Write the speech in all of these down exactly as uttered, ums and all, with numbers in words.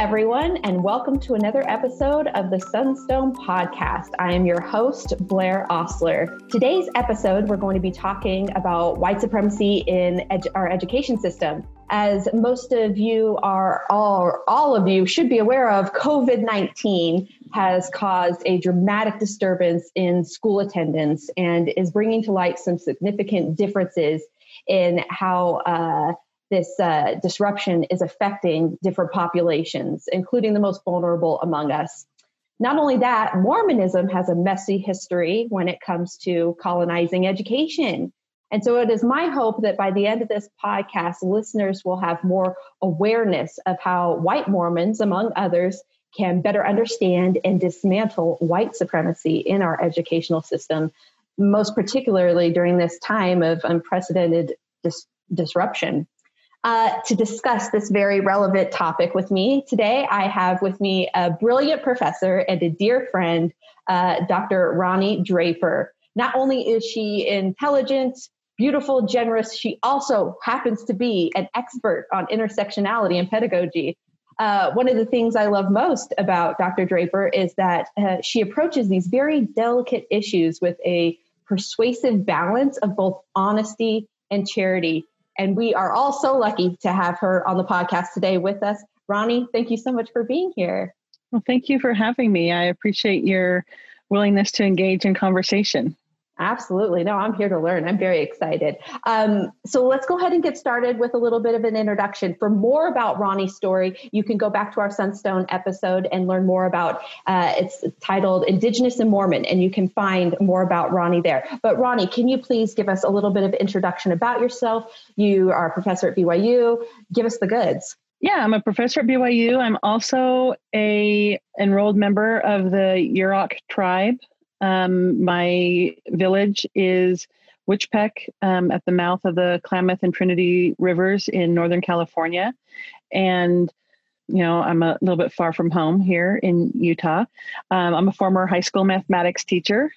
everyone, and welcome to another episode of the Sunstone Podcast. I am your host, Blair Osler. Today's episode, we're going to be talking about white supremacy in edu- our education system. As most of you are, all, all of you should be aware of, COVID nineteen has caused a dramatic disturbance in school attendance and is bringing to light some significant differences in how uh, this uh, disruption is affecting different populations, including the most vulnerable among us. Not only that, Mormonism has a messy history when it comes to colonizing education. And so it is my hope that by the end of this podcast, listeners will have more awareness of how white Mormons, among others, can better understand and dismantle white supremacy in our educational system, most particularly during this time of unprecedented dis- disruption. Uh, to discuss this very relevant topic with me today, I have with me a brilliant professor and a dear friend, uh, Doctor Ronnie Draper. Not only is she intelligent, beautiful, generous, she also happens to be an expert on intersectionality and pedagogy. Uh, one of the things I love most about Doctor Draper is that uh, she approaches these very delicate issues with a persuasive balance of both honesty and charity. And we are all so lucky to have her on the podcast today with us. Ronnie, thank you so much for being here. Well, thank you for having me. I appreciate your willingness to engage in conversation. Absolutely. No, I'm here to learn. I'm very excited. Um, so let's go ahead and get started with a little bit of an introduction. For more about Ronnie's story, you can go back to our Sunstone episode and learn more about, uh, it's titled Indigenous and Mormon, and you can find more about Ronnie there. But Ronnie, can you please give us a little bit of introduction about yourself? You are a professor at B Y U. Give us the goods. Yeah, I'm a professor at B Y U. I'm also a enrolled member of the Yurok tribe. Um, my village is Witchpeck um, at the mouth of the Klamath and Trinity Rivers in Northern California. And, you know, I'm a little bit far from home here in Utah. Um, I'm a former high school mathematics teacher,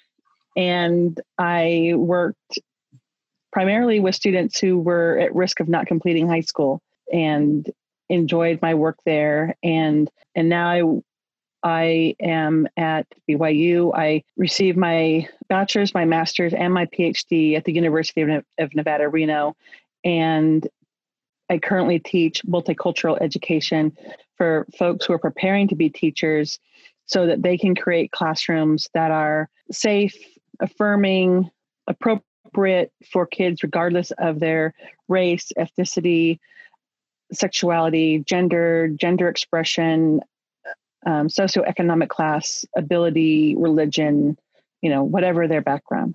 and I worked primarily with students who were at risk of not completing high school and enjoyed my work there. And, and now I I am at B Y U. I received my bachelor's, my master's, and my PhD at the University of, of Nevada, Reno. And I currently teach multicultural education for folks who are preparing to be teachers so that they can create classrooms that are safe, affirming, appropriate for kids, regardless of their race, ethnicity, sexuality, gender, gender expression, Um, socioeconomic class, ability, religion, you know, whatever their background.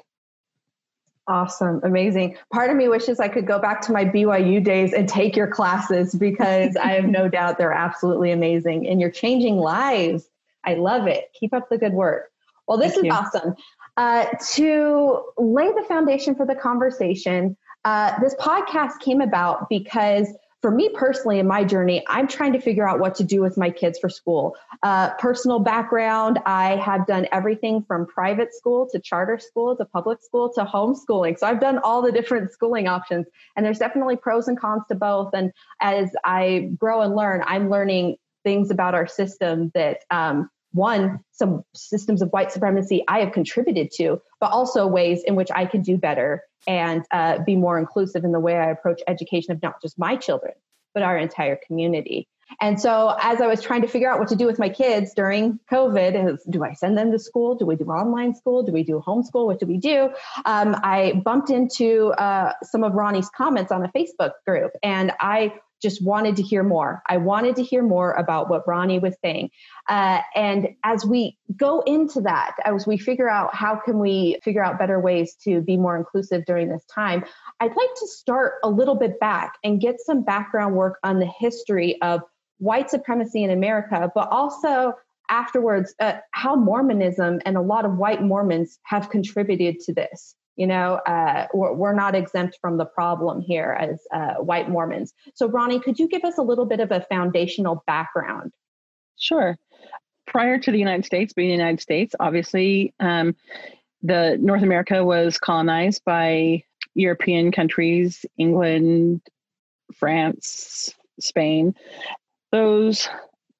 Awesome. Amazing. Part of me wishes I could go back to my B Y U days and take your classes because I have no doubt they're absolutely amazing and you're changing lives. I love it. Keep up the good work. Well, this Thank is you. awesome. Uh, to lay the foundation for the conversation, uh, this podcast came about because for me personally, in my journey, I'm trying to figure out what to do with my kids for school. Uh, personal background, I have done everything from private school to charter school to public school to homeschooling. So I've done all the different schooling options, and there's definitely pros and cons to both. And as I grow and learn, I'm learning things about our system that, um, one, some systems of white supremacy I have contributed to, but also ways in which I can do better and uh, be more inclusive in the way I approach education of not just my children, but our entire community. And so as I was trying to figure out what to do with my kids during COVID, is, do I send them to school? Do we do online school? Do we do homeschool? What do we do? Um, I bumped into uh, some of Ronnie's comments on a Facebook group, and I just wanted to hear more. I wanted to hear more about what Ronnie was saying. Uh, and as we go into that, as we figure out how can we figure out better ways to be more inclusive during this time, I'd like to start a little bit back and get some background work on the history of white supremacy in America, but also afterwards, uh, how Mormonism and a lot of white Mormons have contributed to this. You know, uh, we're, we're not exempt from the problem here as uh, white Mormons. So Ronnie, could you give us a little bit of a foundational background? Sure. Prior to the United States being the United States, obviously, um, the North America was colonized by European countries, England, France, Spain. Those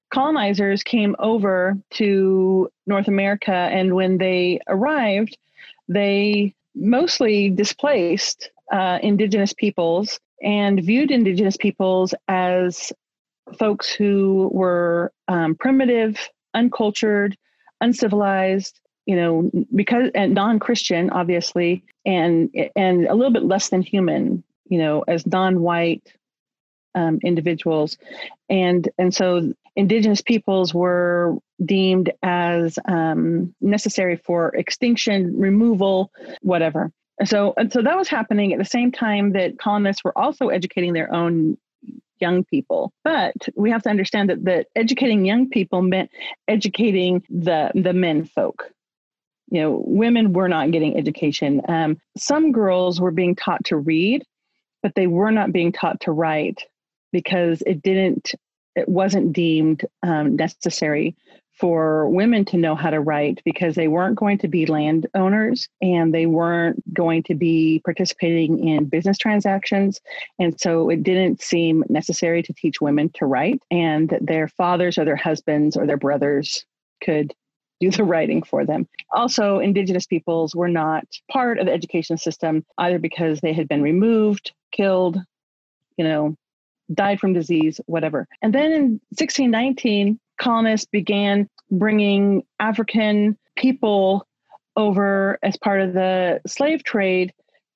colonizers came over to North America, and when they arrived, they mostly displaced uh, indigenous peoples and viewed indigenous peoples as folks who were um, primitive, uncultured, uncivilized, you know, because and non-Christian, obviously, and and a little bit less than human, you know, as non-white um, individuals, and and so indigenous peoples were deemed as um, necessary for extinction, removal, whatever. So and so that was happening at the same time that colonists were also educating their own young people. But we have to understand that, that educating young people meant educating the the men folk. You know, women were not getting education. Um, some girls were being taught to read, but they were not being taught to write because it didn't, it wasn't deemed um, necessary for women to know how to write because they weren't going to be landowners and they weren't going to be participating in business transactions. And so it didn't seem necessary to teach women to write, and their fathers or their husbands or their brothers could do the writing for them. Also, indigenous peoples were not part of the education system, either because they had been removed, killed, you know, died from disease, whatever. And then in sixteen nineteen, colonists began bringing African people over as part of the slave trade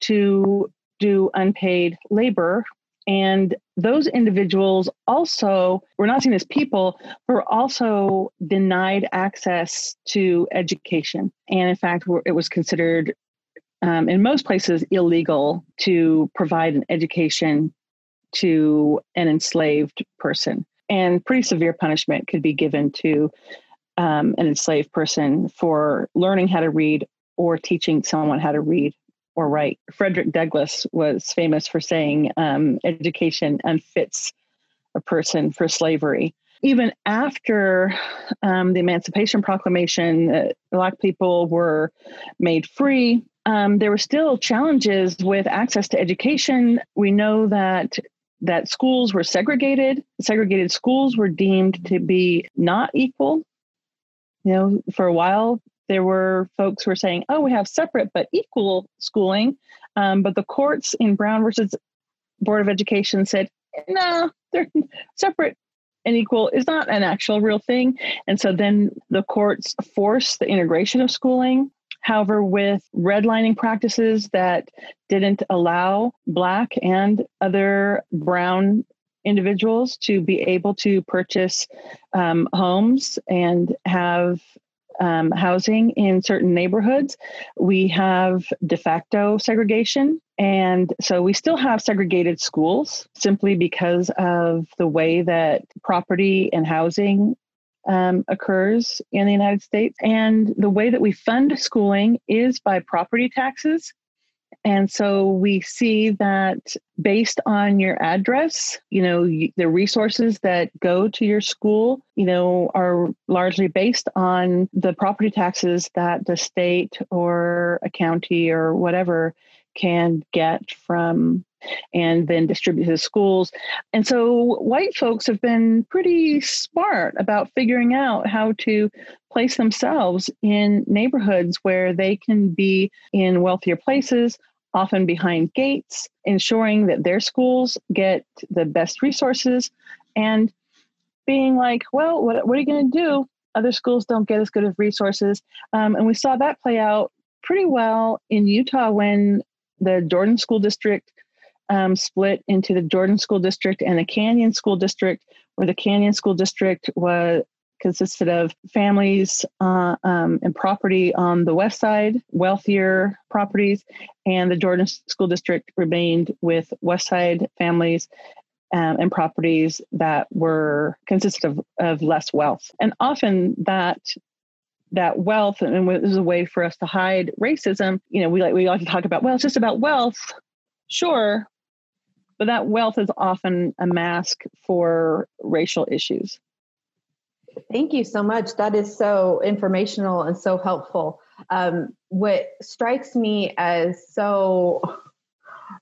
to do unpaid labor. And those individuals also were not seen as people, but were also denied access to education. And in fact, it was considered um, in most places illegal to provide an education to an enslaved person. And pretty severe punishment could be given to um, an enslaved person for learning how to read or teaching someone how to read or write. Frederick Douglass was famous for saying um, education unfits a person for slavery. Even after um, the Emancipation Proclamation, uh, Black people were made free. Um, there were still challenges with access to education. We know that that schools were segregated. Segregated schools were deemed to be not equal. You know, for a while, there were folks who were saying, oh, we have separate but equal schooling. Um, but the courts in Brown versus Board of Education said, no, they're separate and equal is not an actual real thing. And so then the courts forced the integration of schooling. However, with redlining practices that didn't allow Black and other brown individuals to be able to purchase um, homes and have um, housing in certain neighborhoods, we have de facto segregation. And so we still have segregated schools simply because of the way that property and housing Um, occurs in the United States. And the way that we fund schooling is by property taxes. And so we see that based on your address, you know, y- the resources that go to your school, you know, are largely based on the property taxes that the state or a county or whatever can get from and then distribute to the schools. And so white folks have been pretty smart about figuring out how to place themselves in neighborhoods where they can be in wealthier places, often behind gates, ensuring that their schools get the best resources and being like, well, what, what are you going to do? Other schools don't get as good of resources. Um, and we saw that play out pretty well in Utah when the Jordan School District Um, split into the Jordan School District and the Canyon School District, where the Canyon School District was consisted of families uh, um, and property on the west side, wealthier properties, and the Jordan School District remained with west side families um, and properties that were consisted of, of less wealth. And often that that wealth, and it was a way for us to hide racism. You know, we like we like to talk about, well, it's just about wealth. Sure. But that wealth is often a mask for racial issues. Thank you so much. That is so informational and so helpful. Um, what strikes me as so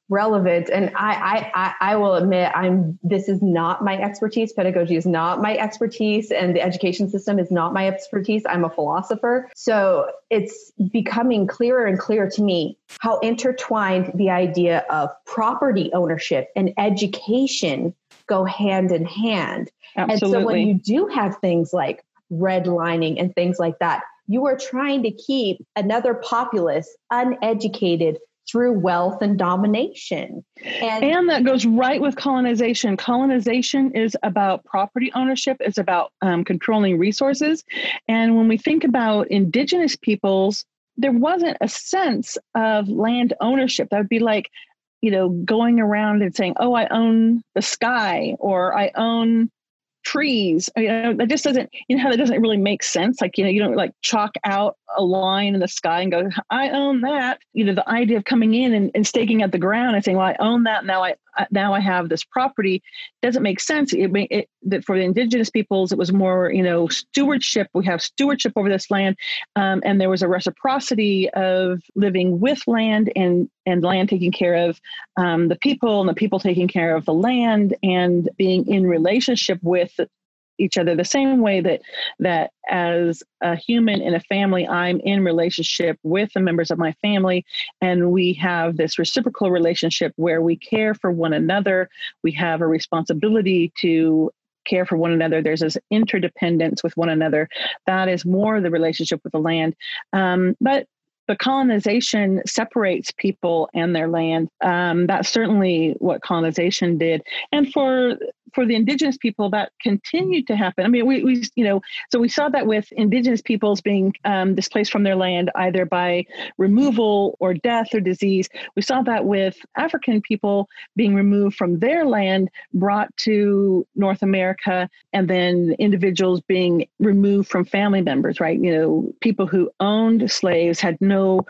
relevant. And I, I, I, I will admit, I'm, this is not my expertise. Pedagogy is not my expertise, and the education system is not my expertise. I'm a philosopher. So it's becoming clearer and clearer to me how intertwined the idea of property ownership and education go hand in hand. Absolutely. And so when you do have things like redlining and things like that, you are trying to keep another populace uneducated through wealth and domination. And, and that goes right with colonization. Colonization is about property ownership. It's about um, controlling resources. And when we think about indigenous peoples, there wasn't a sense of land ownership. That would be like, you know, going around and saying, oh, I own the sky, or I own trees. I mean, that just doesn't, you know how that doesn't really make sense. Like, you know, you don't like chalk out a line in the sky and go, I own that. You know, the idea of coming in and, and staking at the ground and saying, well, I own that. Now I, now I have this property doesn't make sense. It, it, that for the indigenous peoples, it was more, you know, stewardship. We have stewardship over this land. Um, and there was a reciprocity of living with land and, and land taking care of um, the people, and the people taking care of the land, and being in relationship with each other the same way that that as a human in a family, I'm in relationship with the members of my family, and we have this reciprocal relationship where we care for one another. We have a responsibility to care for one another. There's this interdependence with one another. That is more the relationship with the land. Um, but the colonization separates people and their land. Um, that's certainly what colonization did. And for for the indigenous people, that continued to happen. I mean, we, we you know, so we saw that with indigenous peoples being um, displaced from their land, either by removal or death or disease. We saw that with African people being removed from their land, brought to North America, and then individuals being removed from family members, right? You know, people who owned slaves had no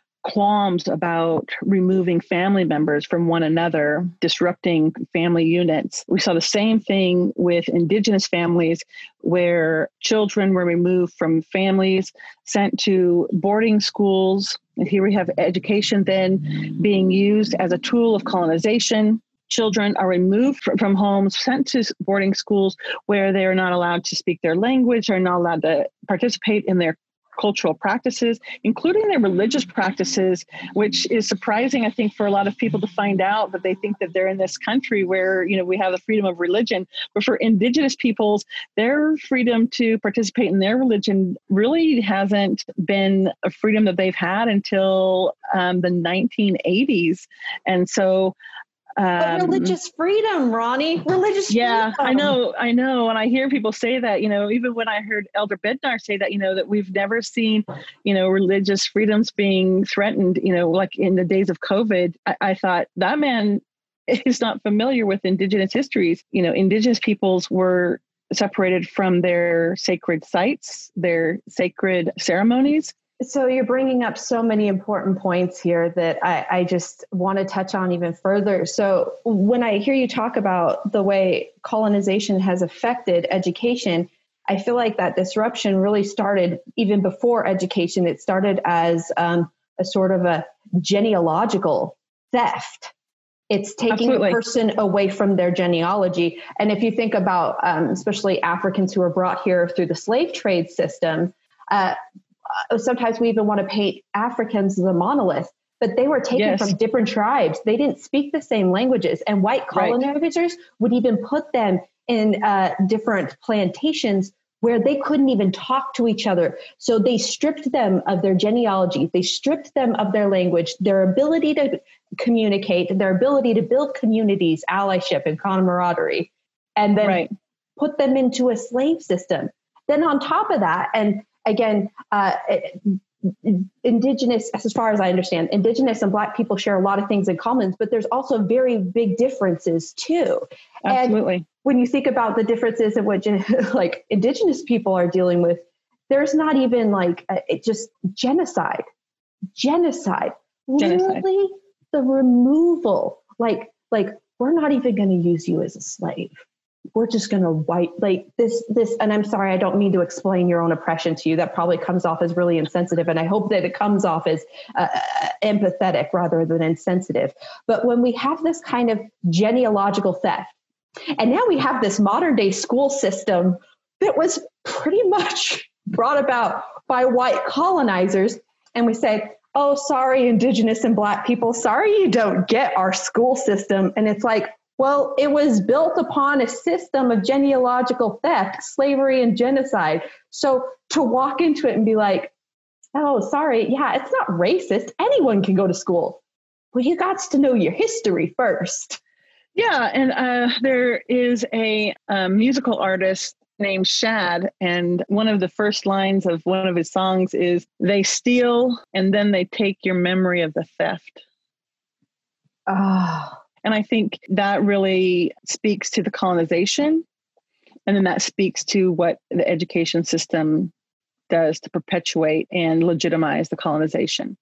qualms about removing family members from one another, disrupting family units. We saw the same thing with indigenous families, where children were removed from families, sent to boarding schools. And here we have education then being used as a tool of colonization. Children are removed from homes, sent to boarding schools where they are not allowed to speak their language, are not allowed to participate in their cultural practices, including their religious practices, which is surprising, I think, for a lot of people to find out that they think that they're in this country where, you know, we have the freedom of religion. But for indigenous peoples, their freedom to participate in their religion really hasn't been a freedom that they've had until um, the nineteen eighties. And so But um, religious freedom, Ronnie, religious yeah, freedom. I know, I know. And I hear people say that, you know, even when I heard Elder Bednar say that, you know, that we've never seen, you know, religious freedoms being threatened, you know, like in the days of COVID, I, I thought that man is not familiar with indigenous histories. You know, indigenous peoples were separated from their sacred sites, their sacred ceremonies. So you're bringing up so many important points here that I, I just want to touch on even further. So when I hear you talk about the way colonization has affected education, I feel like that disruption really started even before education. It started as um, a sort of a genealogical theft. It's taking Absolutely. a person away from their genealogy. And if you think about, um, especially Africans who were brought here through the slave trade system, uh, sometimes we even want to paint Africans as a monolith, but they were taken yes. from different tribes. They didn't speak the same languages, and white colonizers right. would even put them in uh, different plantations where they couldn't even talk to each other. So they stripped them of their genealogy. They stripped them of their language, their ability to communicate, their ability to build communities, allyship, and camaraderie, and then right. put them into a slave system. Then on top of that, and Again, uh, indigenous, as far as I understand, indigenous and Black people share a lot of things in common, but there's also very big differences too. Absolutely. And when you think about the differences in which like indigenous people are dealing with, there's not even like a, it just genocide, genocide, genocide. Literally the removal, like, like we're not even going to use you as a slave. we're just going to white like this, this, and I'm sorry, I don't mean to explain your own oppression to you. That probably comes off as really insensitive. And I hope that it comes off as uh, empathetic rather than insensitive. But when we have this kind of genealogical theft, and now we have this modern day school system that was pretty much brought about by white colonizers. And we say, oh, sorry, Indigenous and Black people, sorry you don't get our school system. And it's like, well, it was built upon a system of genealogical theft, slavery, and genocide. So to walk into it and be like, oh, sorry, yeah, it's not racist. Anyone can go to school. Well, you got to know your history first. Yeah, and uh, there is a, a musical artist named Shad, and one of the first lines of one of his songs is, they steal and then they take your memory of the theft. Ah. Oh. And I think that really speaks to the colonization. And then that speaks to what the education system does to perpetuate and legitimize the colonization.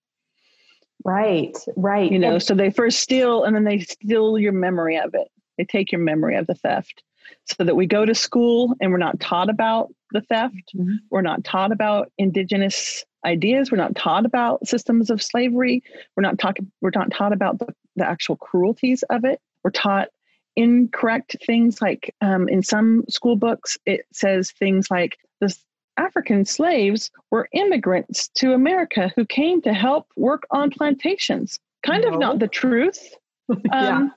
Right, right. You know, and- so they first steal and then they steal your memory of it. They take your memory of the theft so that we go to school and we're not taught about the theft. Mm-hmm. We're not taught about Indigenous ideas. We're not taught about systems of slavery. We're not talking, we're not taught about the, the actual cruelties of it. We're taught incorrect things like um, in some school books, it says things like the African slaves were immigrants to America who came to help work on plantations. Kind no. of not the truth. yeah. Um,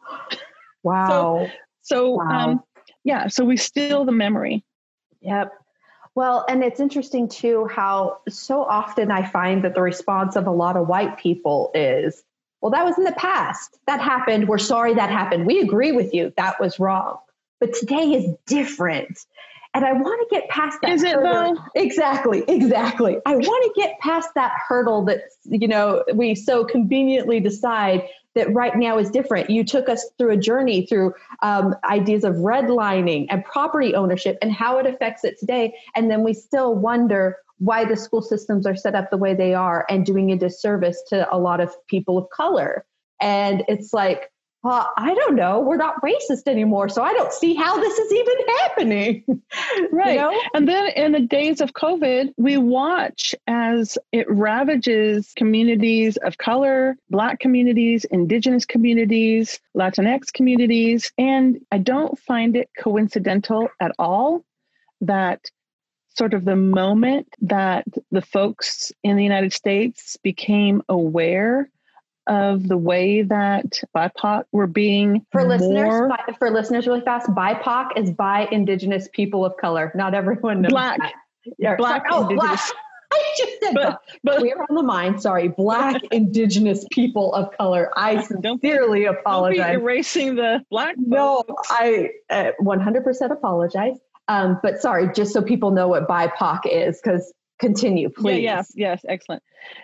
wow. So, so wow. Um, yeah, so we steal the memory. Yep. Well, and it's interesting too, how so often I find that the response of a lot of white people is, well, that was in the past. That happened. We're sorry that happened. We agree with you. That was wrong. But today is different. And I want to get past that. Is it hurdle. though? Exactly. Exactly. I want to get past that hurdle that, you know, we so conveniently decide that right now is different. You took us through a journey through um, ideas of redlining and property ownership and how it affects it today. And then we still wonder why the school systems are set up the way they are and doing a disservice to a lot of people of color. And it's like, well, I don't know. We're not racist anymore. So I don't see how this is even happening. Right. You know? And then in the days of COVID, we watch as it ravages communities of color, Black communities, Indigenous communities, Latinx communities. And I don't find it coincidental at all that sort of the moment that the folks in the United States became aware of the way that B I P O C were being for more... listeners. For listeners, really fast, B I P O C is by Indigenous people of color. Not everyone knows Black, that. Yeah, Black, oh, Indigenous. Black. I just said but, that. But we're on the mind. Sorry, Black Indigenous people of color. I sincerely don't apologize. Don't be erasing the Black. No, folks. I uh, one hundred percent apologize. Um, but sorry, just so people know what B I P O C is, because continue, please. Yeah, yes, yes, excellent.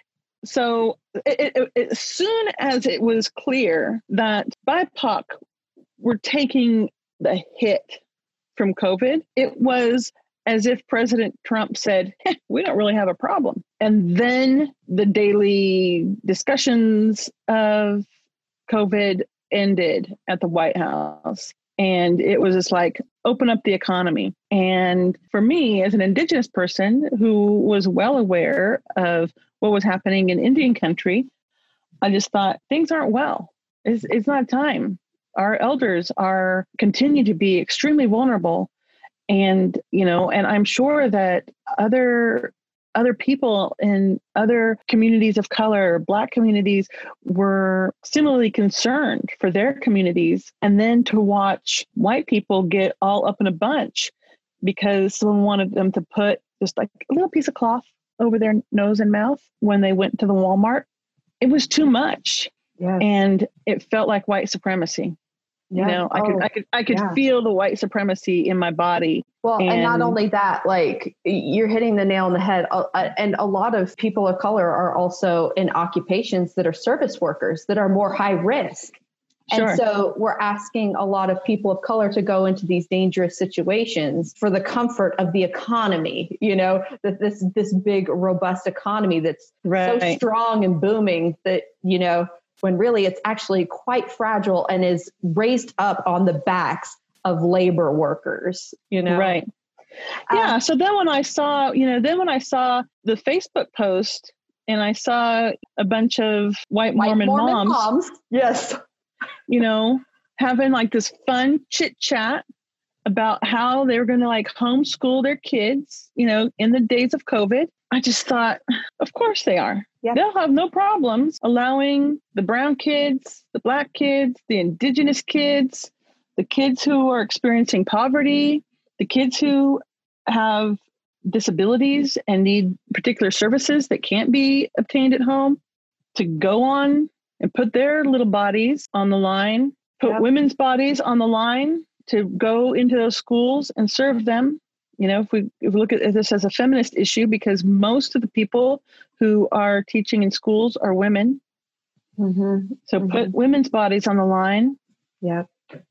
So it, it, it, as soon as it was clear that B I P O C were taking the hit from COVID, it was as if President Trump said, eh, we don't really have a problem. And then the daily discussions of COVID ended at the White House. And it was just like, open up the economy. And for me, as an Indigenous person who was well aware of what was happening in Indian country, I just thought things aren't well. It's, it's not time. Our elders are continue to be extremely vulnerable. And, you know, and I'm sure that other other people in other communities of color, Black communities, were similarly concerned for their communities. And then to watch white people get all up in a bunch because someone wanted them to put just like a little piece of cloth over their nose and mouth when they went to the Walmart, it was too much. Yes. And it felt like white supremacy. You know, I could, oh, I could, I could yeah. feel the white supremacy in my body. Well, and, and not only that, like you're hitting the nail on the head. Uh, and a lot of people of color are also in occupations that are service workers that are more high risk. Sure. And so we're asking a lot of people of color to go into these dangerous situations for the comfort of the economy, you know, that this, this big, robust economy that's right. so strong and booming that, you know, when really it's actually quite fragile and is raised up on the backs of labor workers, you know? Right. Yeah. Um, So then when I saw, you know, then when I saw the Facebook post and I saw a bunch of white, white Mormon, Mormon moms, moms, yes, you know, having like this fun chit chat about how they were going to like homeschool their kids, you know, in the days of COVID. I just thought, of course they are. Yeah. They'll have no problems allowing the brown kids, the black kids, the indigenous kids, the kids who are experiencing poverty, the kids who have disabilities and need particular services that can't be obtained at home to go on and put their little bodies on the line, put Yep. women's bodies on the line to go into those schools and serve them. You know, if we if we look at this as a feminist issue, because most of the people who are teaching in schools are women. Mm-hmm. So mm-hmm. put women's bodies on the line. Yeah.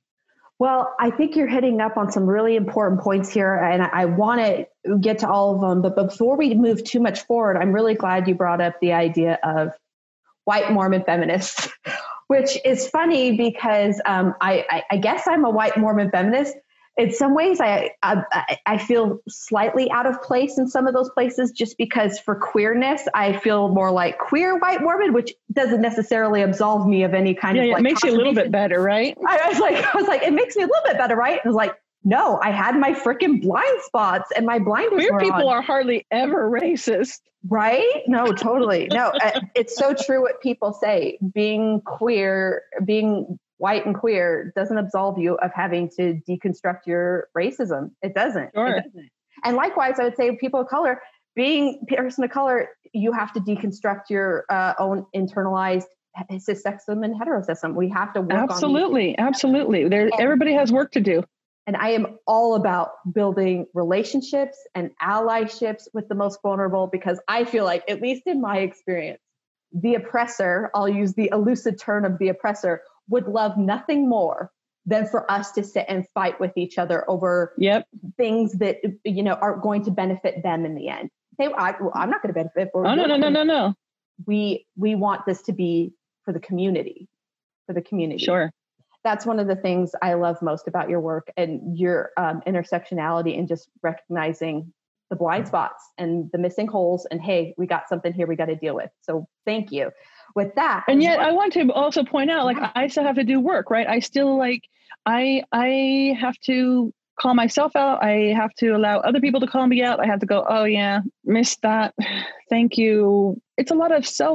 Well, I think you're hitting up on some really important points here, and I want to get to all of them. But before we move too much forward, I'm really glad you brought up the idea of white Mormon feminists, which is funny because um, I, I, I guess I'm a white Mormon feminist. In some ways, I, I I feel slightly out of place in some of those places, just because for queerness, I feel more like queer white Mormon, which doesn't necessarily absolve me of any kind yeah, of yeah, like. It makes you a little bit better, right? I was like, I was like, it makes me a little bit better, right? And I was like, no, I had my freaking blind spots and my blinders Queer were people on. are hardly ever racist. Right? No, totally. No, uh, it's so true what people say. Being queer, being white and queer doesn't absolve you of having to deconstruct your racism. It doesn't. Sure. It doesn't. And likewise, I would say people of color, being person of color, you have to deconstruct your uh, own internalized cissexism and heterosexism. We have to work absolutely, on absolutely. There, and, everybody has work to do. And I am all about building relationships and allyships with the most vulnerable, because I feel like, at least in my experience, the oppressor, I'll use the elusive term of the oppressor, would love nothing more than for us to sit and fight with each other over yep. things that, you know, are going to benefit them in the end. They, I, well, I'm not going to benefit. For oh, no, no, no, no, no. We, we want this to be for the community, for the community. Sure. That's one of the things I love most about your work and your um, intersectionality, and just recognizing the blind spots and the missing holes. And hey, we got something here we got to deal with. So thank you. With that. And yet I want to also point out, like, yeah. I still have to do work, right? I still like, I, I have to call myself out. I have to allow other people to call me out. I have to go, oh yeah, missed that. Thank you. It's a lot of self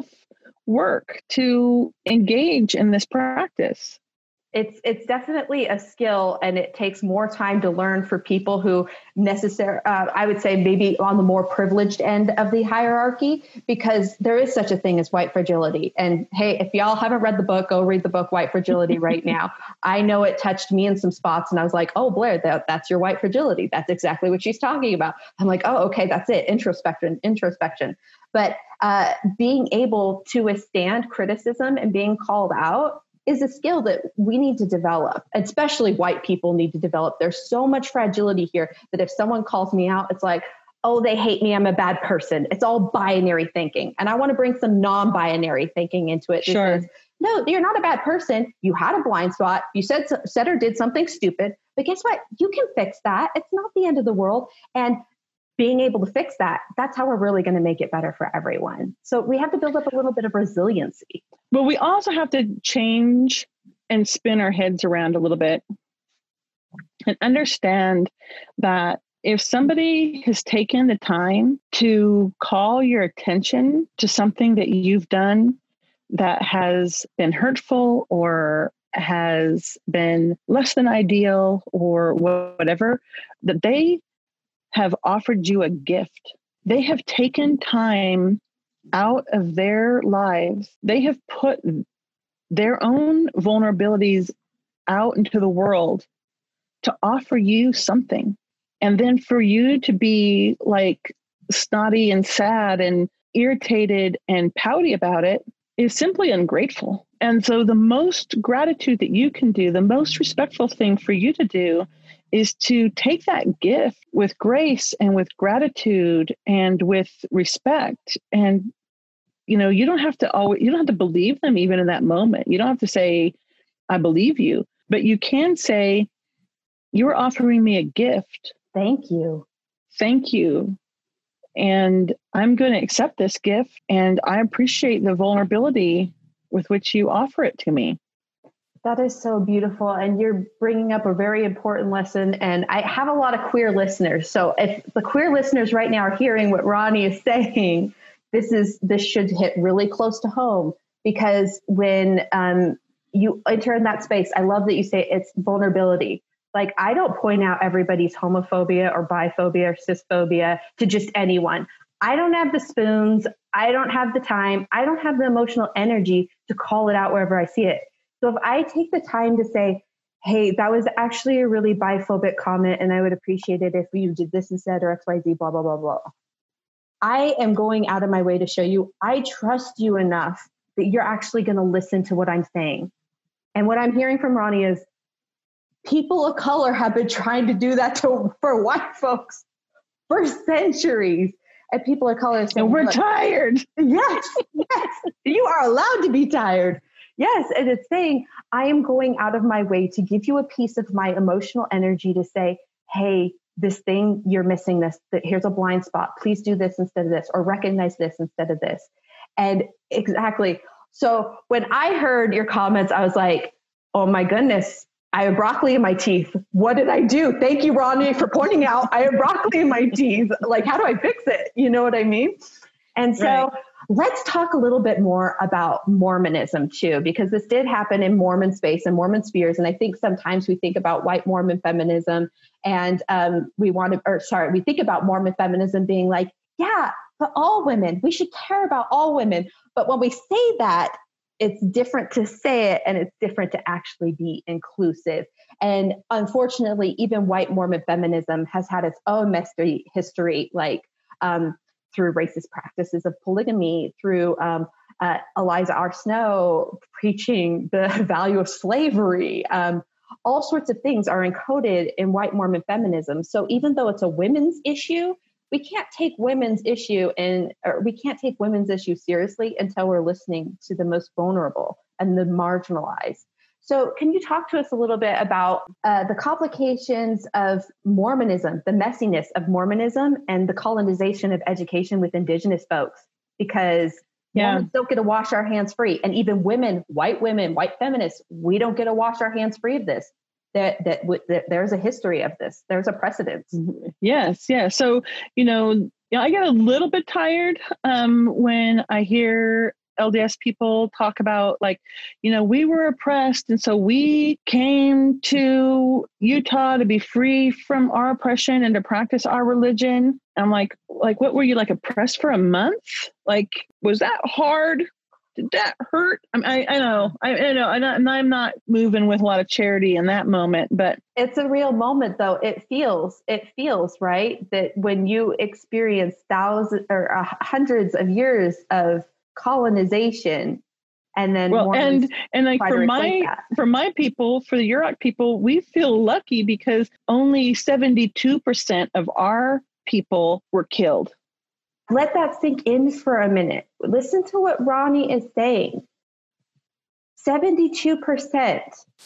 work to engage in this practice. It's it's definitely a skill, and it takes more time to learn for people who necessarily, uh, I would say maybe on the more privileged end of the hierarchy, because there is such a thing as white fragility. And hey, if y'all haven't read the book, go read the book, White Fragility, right now. I know it touched me in some spots, and I was like, oh, Blair, that, that's your white fragility. That's exactly what she's talking about. I'm like, oh, okay, that's it. Introspection, introspection. But uh, being able to withstand criticism and being called out is a skill that we need to develop, especially white people need to develop. There's so much fragility here that if someone calls me out, it's like, oh, they hate me, I'm a bad person. It's all binary thinking. And I want to bring some non-binary thinking into it. Sure. Says, no, you're not a bad person. You had a blind spot. You said, said or did something stupid, but guess what? You can fix that. It's not the end of the world. And being able to fix that, that's how we're really going to make it better for everyone. So we have to build up a little bit of resiliency. But we also have to change and spin our heads around a little bit and understand that if somebody has taken the time to call your attention to something that you've done that has been hurtful or has been less than ideal or whatever, that they have offered you a gift. They have taken time out of their lives. They have put their own vulnerabilities out into the world to offer you something. And then for you to be like snotty and sad and irritated and pouty about it is simply ungrateful. And so the most gratitude that you can do, the most respectful thing for you to do, is to take that gift with grace and with gratitude and with respect. And, you know, you don't have to always, you don't have to believe them even in that moment. You don't have to say, I believe you, but you can say, You're offering me a gift. Thank you. Thank you. And I'm going to accept this gift. And I appreciate the vulnerability with which you offer it to me. That is so beautiful. And you're bringing up a very important lesson. And I have a lot of queer listeners. So if the queer listeners right now are hearing what Ronnie is saying, this is, this should hit really close to home, because when um, you enter in that space, I love that you say it's vulnerability. Like, I don't point out everybody's homophobia or biphobia or cisphobia to just anyone. I don't have the spoons. I don't have the time. I don't have the emotional energy to call it out wherever I see it. So if I take the time to say, hey, that was actually a really biphobic comment, and I would appreciate it if you did this instead, or X, Y, Z, blah, blah, blah, blah. I am going out of my way to show you, I trust you enough that you're actually going to listen to what I'm saying. And what I'm hearing from Ronnie is, people of color have been trying to do that to, for white folks for centuries. And people of color are saying, and we're tired. Yes, yes, you are allowed to be tired. Yes. And it's saying, I am going out of my way to give you a piece of my emotional energy to say, hey, this thing, you're missing this, that here's a blind spot. Please do this instead of this, or recognize this instead of this. And exactly. So when I heard your comments, I was like, oh my goodness, I have broccoli in my teeth. What did I do? Thank you, Ronnie, for pointing out I have broccoli in my teeth. Like, how do I fix it? You know what I mean? And so right. Let's talk a little bit more about Mormonism too, because this did happen in Mormon space and Mormon spheres. And I think sometimes we think about white Mormon feminism and um, we want to, or sorry, we think about Mormon feminism being like, yeah, but all women, we should care about all women. But when we say that, it's different to say it, and it's different to actually be inclusive. And unfortunately, even white Mormon feminism has had its own messy history, like um, through racist practices of polygamy, through um, uh, Eliza R. Snow preaching the value of slavery. Um, all sorts of things are encoded in white Mormon feminism. So even though it's a women's issue, we can't take women's issue and or we can't take women's issue seriously until we're listening to the most vulnerable and the marginalized. So can you talk to us a little bit about uh, the complications of Mormonism, the messiness of Mormonism, and the colonization of education with Indigenous folks? Because yeah. Mormons don't get to wash our hands free. And even women, white women, white feminists, we don't get to wash our hands free of this. That, that that there's a history of this. There's a precedence. Yes, yeah. So, you know, you know, I get a little bit tired um, when I hear L D S people talk about, like, you know, we were oppressed, and so we came to Utah to be free from our oppression and to practice our religion. I'm like, like, what were you, like, oppressed for a month? Like, was that hard? Did that hurt? I, mean, I, I know, I, I know, and I'm not moving with a lot of charity in that moment, but it's a real moment, though. It feels, it feels right that when you experience thousands or uh, hundreds of years of colonization, and then well, and and like for my that. for my people, for the Yurok people, we feel lucky because only seventy-two percent of our people were killed. Let that sink in for a minute. Listen to what Ronnie is saying. seventy-two percent.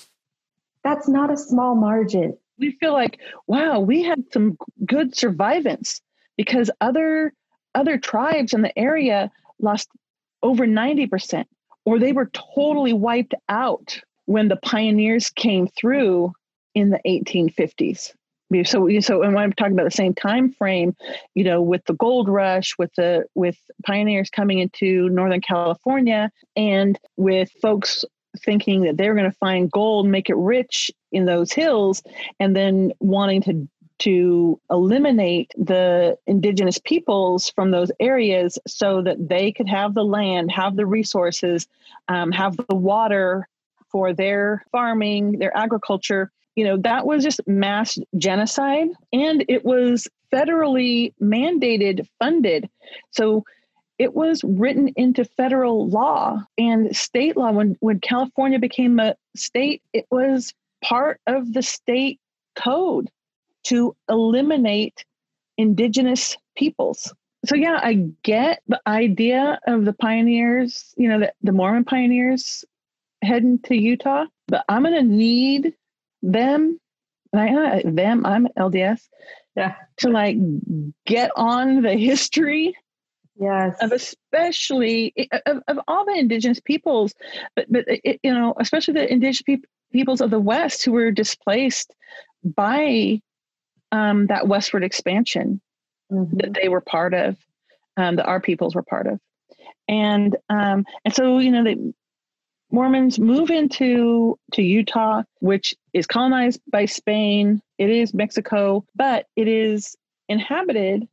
That's not a small margin. We feel like, wow, we had some good survivance because other other tribes in the area lost over ninety percent, or they were totally wiped out when the pioneers came through in the eighteen fifties. So, so, and when I'm talking about the same time frame, you know, with the gold rush, with the with pioneers coming into Northern California, and with folks thinking that they're going to find gold, make it rich in those hills, and then wanting to to eliminate the indigenous peoples from those areas so that they could have the land, have the resources, um, have the water for their farming, their agriculture. You know, that was just mass genocide, and it was federally mandated, funded. So it was written into federal law and state law. When, when California became a state, it was part of the state code to eliminate indigenous peoples. So yeah, I get the idea of the pioneers, you know, the, the Mormon pioneers heading to Utah, but I'm going to need them and I, I them, I'm L D S, yeah, to like get on the history yes, of especially of, of all the indigenous peoples, but but it, you know, especially the indigenous pe- peoples of the West who were displaced by um, that westward expansion mm-hmm. that they were part of, um, that our peoples were part of, and um, and so you know the Mormons move into to Utah, which is colonized by Spain. It is Mexico, but it is inhabited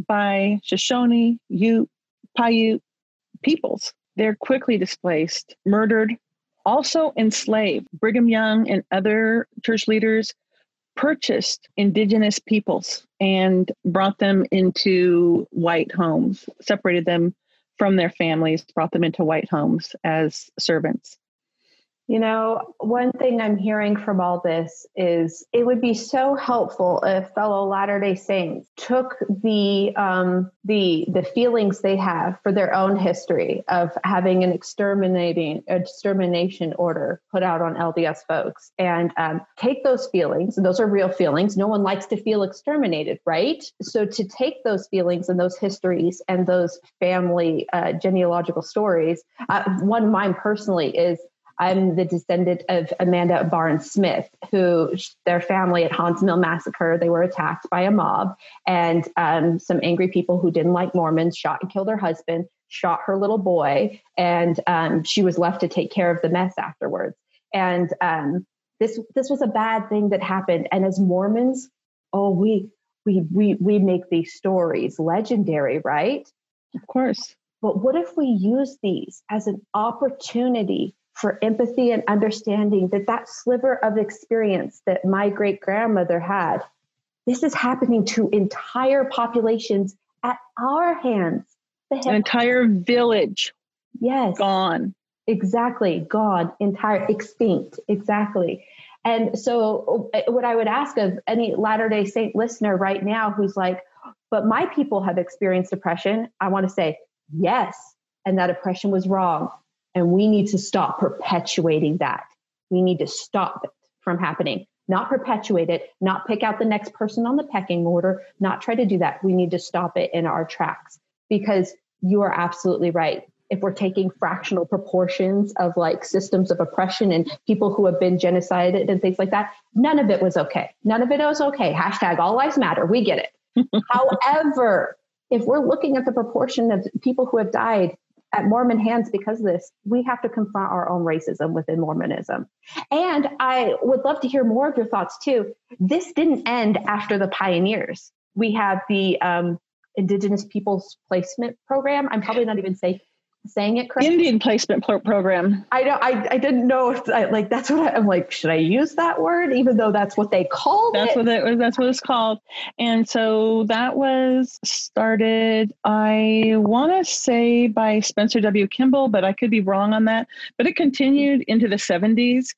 by Shoshone, Ute, Paiute peoples. They're quickly displaced, murdered, also enslaved. Brigham Young and other church leaders purchased indigenous peoples and brought them into white homes, separated them from their families, brought them into white homes as servants. You know, one thing I'm hearing from all this is it would be so helpful if fellow Latter-day Saints took the um, the the feelings they have for their own history of having an exterminating extermination order put out on L D S folks and um, take those feelings, and those are real feelings. No one likes to feel exterminated, right? So to take those feelings and those histories and those family uh, genealogical stories, uh, one of mine personally is I'm the descendant of Amanda Barnes Smith, who their family at Haun's Mill Massacre, they were attacked by a mob, and um, some angry people who didn't like Mormons shot and killed her husband, shot her little boy, and um, she was left to take care of the mess afterwards. And um, this this was a bad thing that happened. And as Mormons, oh, we we we we make these stories legendary, right? Of course. But what if we use these as an opportunity for empathy and understanding that that sliver of experience that my great grandmother had, this is happening to entire populations at our hands. The An entire village. Yes. Gone. Exactly. Gone. Entire, extinct. Exactly. And so what I would ask of any Latter-day Saint listener right now who's like, but my people have experienced oppression, I want to say, yes. And that oppression was wrong. And we need to stop perpetuating that. We need to stop it from happening, not perpetuate it, not pick out the next person on the pecking order, not try to do that. We need to stop it in our tracks, because you are absolutely right. If we're taking fractional proportions of like systems of oppression and people who have been genocided and things like that, none of it was okay. None of it was okay. Hashtag all lives matter. We get it. However, if we're looking at the proportion of people who have died at Mormon hands because of this, we have to confront our own racism within Mormonism. And I would love to hear more of your thoughts too. This didn't end after the pioneers. We have the um, Indigenous Peoples Placement Program. I'm probably not even say, saying it correctly. Indian Placement pro- Program. I don't. I, I didn't know if I, like that's what I, I'm like. Should I use that word, even though that's what they called that's it? What it was. That's what it's called. And so that was started, I want to say, by Spencer W. Kimball, but I could be wrong on that. But it continued into the seventies.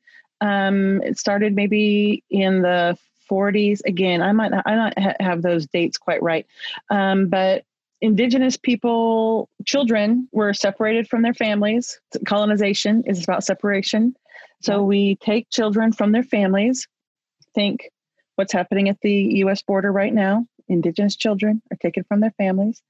Um, it started maybe in the forties. Again, I might not, I might ha- have those dates quite right. Um, but Indigenous people, children were separated from their families. Colonization is about separation. So yeah. we take children from their families. Think what's happening at the U S border right now. Indigenous children are taken from their families.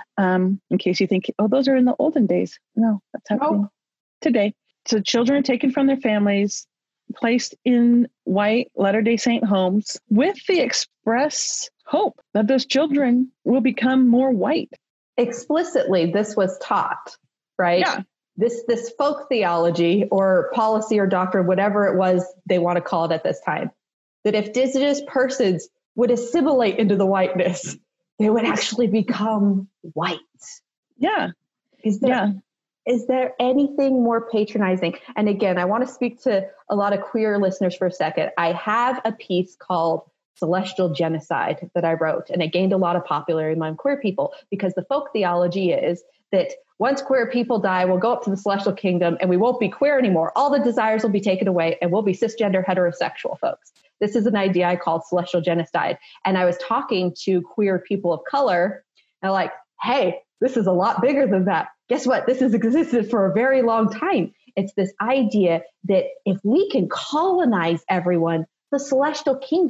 Um, in case you think, oh, those are in the olden days. No, that's happening oh. today. So children are taken from their families, placed in white Latter-day Saint homes with the express hope that those children will become more white. Explicitly, this was taught, right? Yeah. This this folk theology or policy or doctrine, whatever it was they want to call it at this time, that if indigenous persons would assimilate into the whiteness, they would actually become white. Yeah. Is there, yeah. Is there anything more patronizing? And again, I want to speak to a lot of queer listeners for a second. I have a piece called Celestial Genocide that I wrote, and it gained a lot of popularity among queer people because the folk theology is that once queer people die, we'll go up to the celestial kingdom and we won't be queer anymore. All the desires will be taken away and we'll be cisgender heterosexual folks. This is an idea I called celestial genocide. And I was talking to queer people of color and I'm like, hey, this is a lot bigger than that. Guess what? This has existed for a very long time. It's this idea that if we can colonize everyone, the celestial kingdom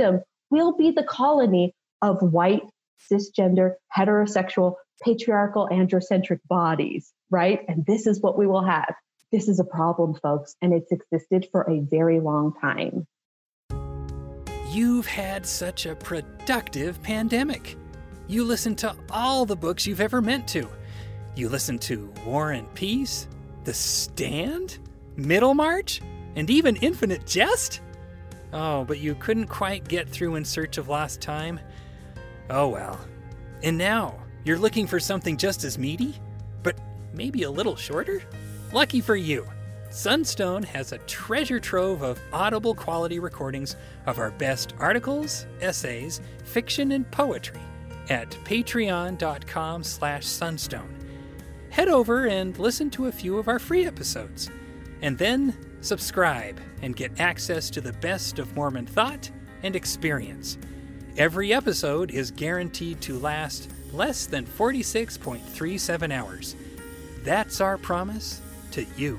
we'll be the colony of white, cisgender, heterosexual, patriarchal, androcentric bodies, right? And this is what we will have. This is a problem, folks, and it's existed for a very long time. You've had such a productive pandemic. You listened to all the books you've ever meant to. You listened to War and Peace, The Stand, Middlemarch, and even Infinite Jest? Oh, but you couldn't quite get through In Search of Lost Time? Oh well. And now, you're looking for something just as meaty, but maybe a little shorter? Lucky for you, Sunstone has a treasure trove of Audible quality recordings of our best articles, essays, fiction, and poetry at patreon.com slash sunstone. Head over and listen to a few of our free episodes, and then subscribe and get access to the best of Mormon thought and experience. Every episode is guaranteed to last less than forty-six point three seven hours. That's our promise to you.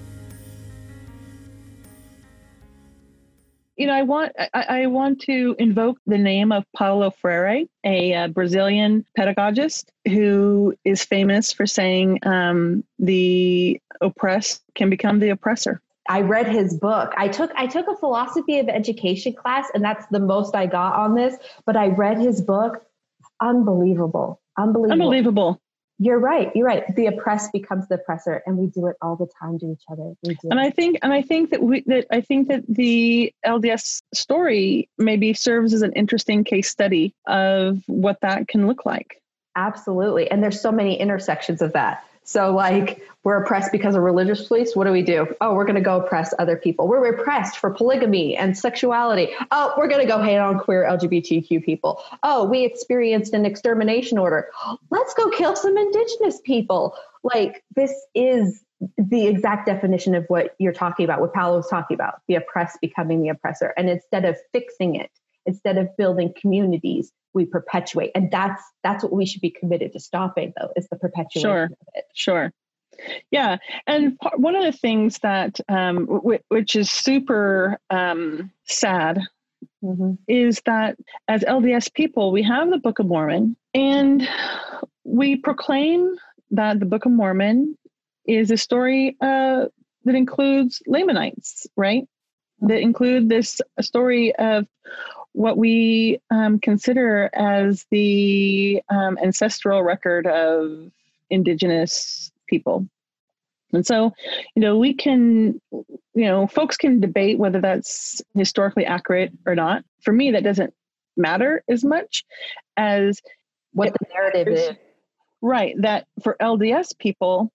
You know, I want I, I want to invoke the name of Paulo Freire, a, uh Brazilian pedagogist who is famous for saying um, the oppressed can become the oppressor. I read his book. I took I took a philosophy of education class, and that's the most I got on this. But I read his book. Unbelievable. Unbelievable. Unbelievable. You're right. You're right. The oppressed becomes the oppressor, and we do it all the time to each other. We do. And I think, and I think that we, that I think that the L D S story maybe serves as an interesting case study of what that can look like. Absolutely. And there's so many intersections of that. So like we're oppressed because of religious beliefs. What do we do? Oh, we're going to go oppress other people. We're repressed for polygamy and sexuality. Oh, we're going to go hate on queer L G B T Q people. Oh, we experienced an extermination order. Let's go kill some indigenous people. Like this is the exact definition of what you're talking about, what Paulo was talking about, the oppressed becoming the oppressor. And instead of fixing it, instead of building communities, we perpetuate. And that's that's what we should be committed to stopping, though, is the perpetuation sure. of it. Sure. Yeah. And part, one of the things that, um, w- which is super um, sad, mm-hmm. is that as L D S people, we have the Book of Mormon, and we proclaim that the Book of Mormon is a story uh, that includes Lamanites, right? That include this story of what we um, consider as the um, ancestral record of indigenous people. And so, you know, we can, you know, folks can debate whether that's historically accurate or not. For me, that doesn't matter as much as what the narrative is. Right. That for L D S people,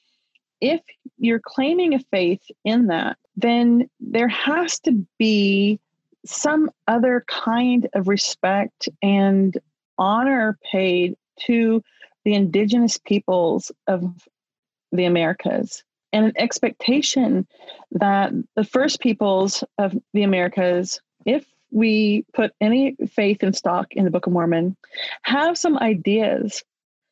if you're claiming a faith in that, then there has to be some other kind of respect and honor paid to the indigenous peoples of the Americas, and an expectation that the first peoples of the Americas, if we put any faith and stock in the Book of Mormon, have some ideas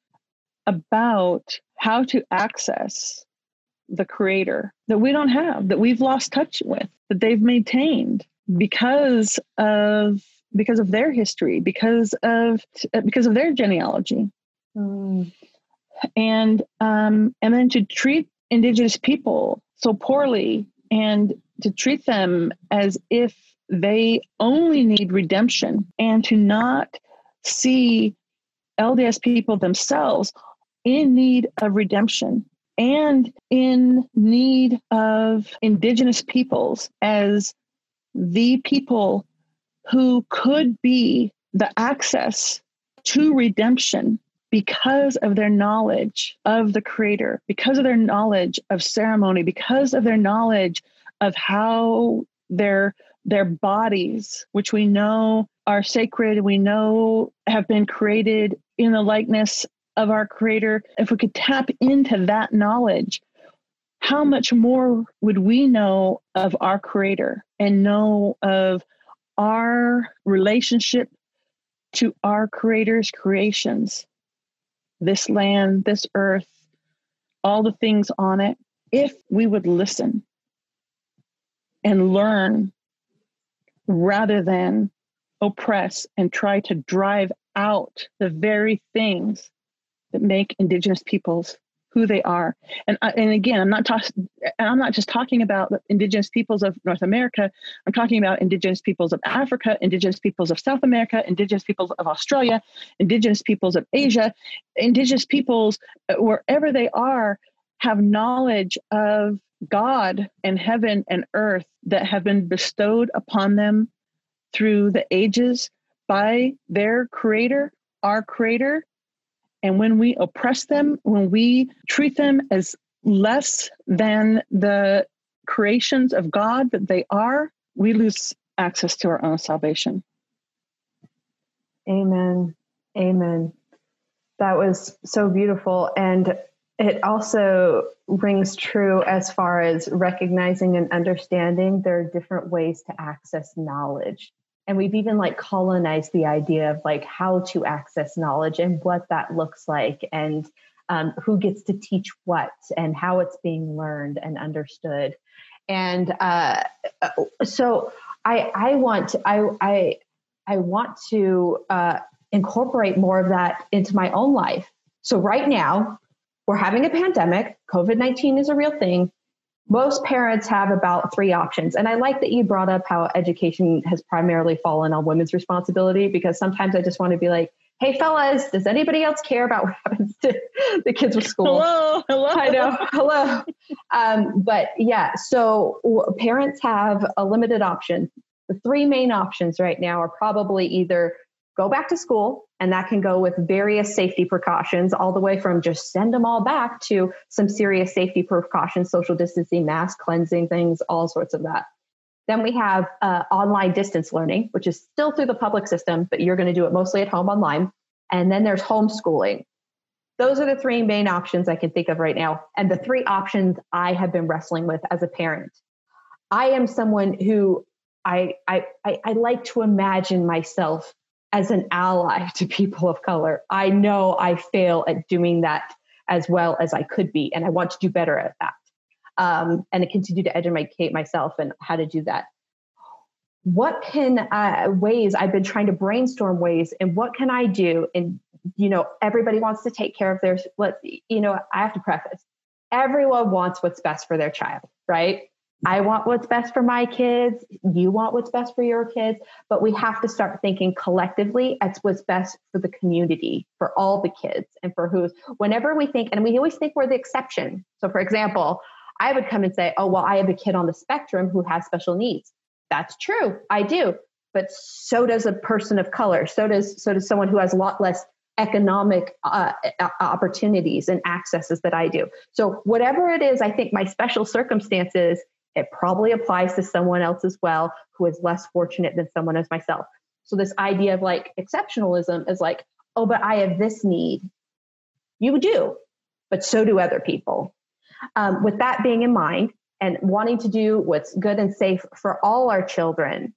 about how to access the Creator that we don't have, that we've lost touch with, that they've maintained because of because of their history, because of because of their genealogy. Mm. And um, and then to treat indigenous people so poorly, and to treat them as if they only need redemption, and to not see L D S people themselves in need of redemption and in need of indigenous peoples as the people who could be the access to redemption because of their knowledge of the Creator, because of their knowledge of ceremony, because of their knowledge of how their their bodies, which we know are sacred, we know have been created in the likeness of our Creator. If we could tap into that knowledge, how much more would we know of our Creator and know of our relationship to our Creator's creations, this land, this earth, all the things on it, if we would listen and learn rather than oppress and try to drive out the very things that make Indigenous peoples who they are. And uh, and again, I'm not talking, I'm not just talking about the Indigenous peoples of North America. I'm talking about Indigenous peoples of Africa, Indigenous peoples of South America, Indigenous peoples of Australia, Indigenous peoples of Asia, Indigenous peoples, uh, wherever they are, have knowledge of God and heaven and earth that have been bestowed upon them through the ages by their creator, our creator. And when we oppress them, when we treat them as less than the creations of God that they are, we lose access to our own salvation. Amen. Amen. That was so beautiful. And it also rings true as far as recognizing and understanding there are different ways to access knowledge. And we've even like colonized the idea of like how to access knowledge and what that looks like, and um, who gets to teach what and how it's being learned and understood. And uh, so I, I want to, I, I, I want to uh, incorporate more of that into my own life. So right now we're having a pandemic. COVID nineteen is a real thing. Most parents have about three options. And I like that you brought up how education has primarily fallen on women's responsibility, because sometimes I just want to be like, hey, fellas, does anybody else care about what happens to the kids with school? Hello, hello. I know, hello. Um, but yeah, so w- parents have a limited option. The three main options right now are probably either go back to school, and that can go with various safety precautions, all the way from just send them all back to some serious safety precautions, social distancing, mask cleansing things, all sorts of that. Then we have uh, online distance learning, which is still through the public system, but you're going to do it mostly at home online. And then there's homeschooling. Those are the three main options I can think of right now. And the three options I have been wrestling with as a parent. I am someone who I I I, I like to imagine myself as an ally to people of color. I know I fail at doing that as well as I could be, and I want to do better at that. Um, and I continue to educate myself and how to do that. What can uh, ways I've been trying to brainstorm ways, and what can I do? And you know, everybody wants to take care of their. Let you know, I have to preface: everyone wants what's best for their child, right? I want what's best for my kids. You want what's best for your kids. But we have to start thinking collectively as what's best for the community, for all the kids, and for who's, whenever we think, and we always think we're the exception. So for example, I would come and say, oh, well, I have a kid on the spectrum who has special needs. That's true. I do. But so does a person of color. So does, so does someone who has a lot less economic uh, opportunities and accesses that I do. So whatever it is, I think my special circumstances, it probably applies to someone else as well who is less fortunate than someone as myself. So this idea of like exceptionalism is like, oh, but I have this need. You do, but so do other people. Um, with that being in mind and wanting to do what's good and safe for all our children,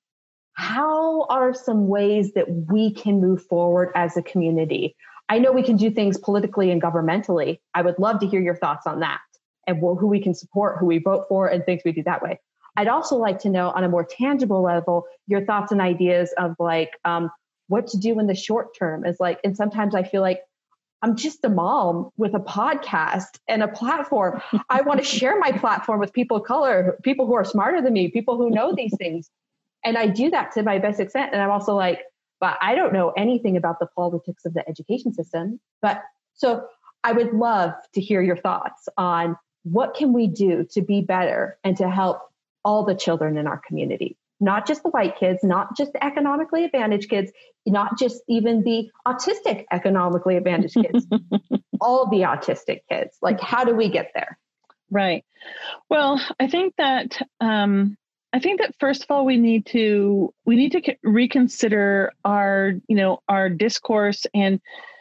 how are some ways that we can move forward as a community? I know we can do things politically and governmentally. I would love to hear your thoughts on that, and who we can support, who we vote for, and things we do that way. I'd also like to know on a more tangible level, your thoughts and ideas of like um, what to do in the short term. Is like, and sometimes I feel like I'm just a mom with a podcast and a platform. I want to share my platform with people of color, people who are smarter than me, people who know these things. And I do that to my best extent. And I'm also like, but I don't know anything about the politics of the education system. But so I would love to hear your thoughts on what can we do to be better and to help all the children in our community, not just the white kids, not just the economically advantaged kids, not just even the autistic economically advantaged kids, all the autistic kids. Like, how do we get there? Right. Well, I think that, um, I think that first of all, we need to, we need to reconsider our, you know, our discourse and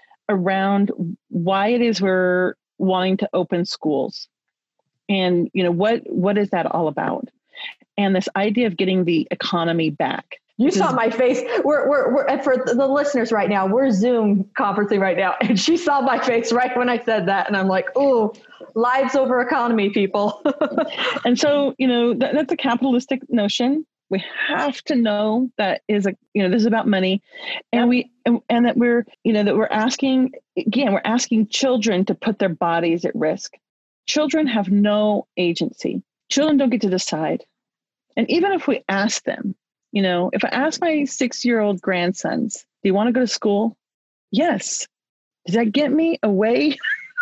around why it is we're wanting to open schools. And, you know, what, what is that all about? And this idea of getting the economy back. You saw my face. We're, we're, we're, for the listeners right now, we're Zoom conferencing right now. And she saw my face right when I said that. And I'm like, ooh, lives over economy, people. And so, you know, that, that's a capitalistic notion. We have to know that is a, you know, this is about money, and Yep. we, and, and that we're, you know, that we're asking, again, we're asking children to put their bodies at risk. Children have no agency. Children don't get to decide. And even if we ask them, you know, if I ask my six-year-old grandsons, do you want to go to school? Yes. Does that get me away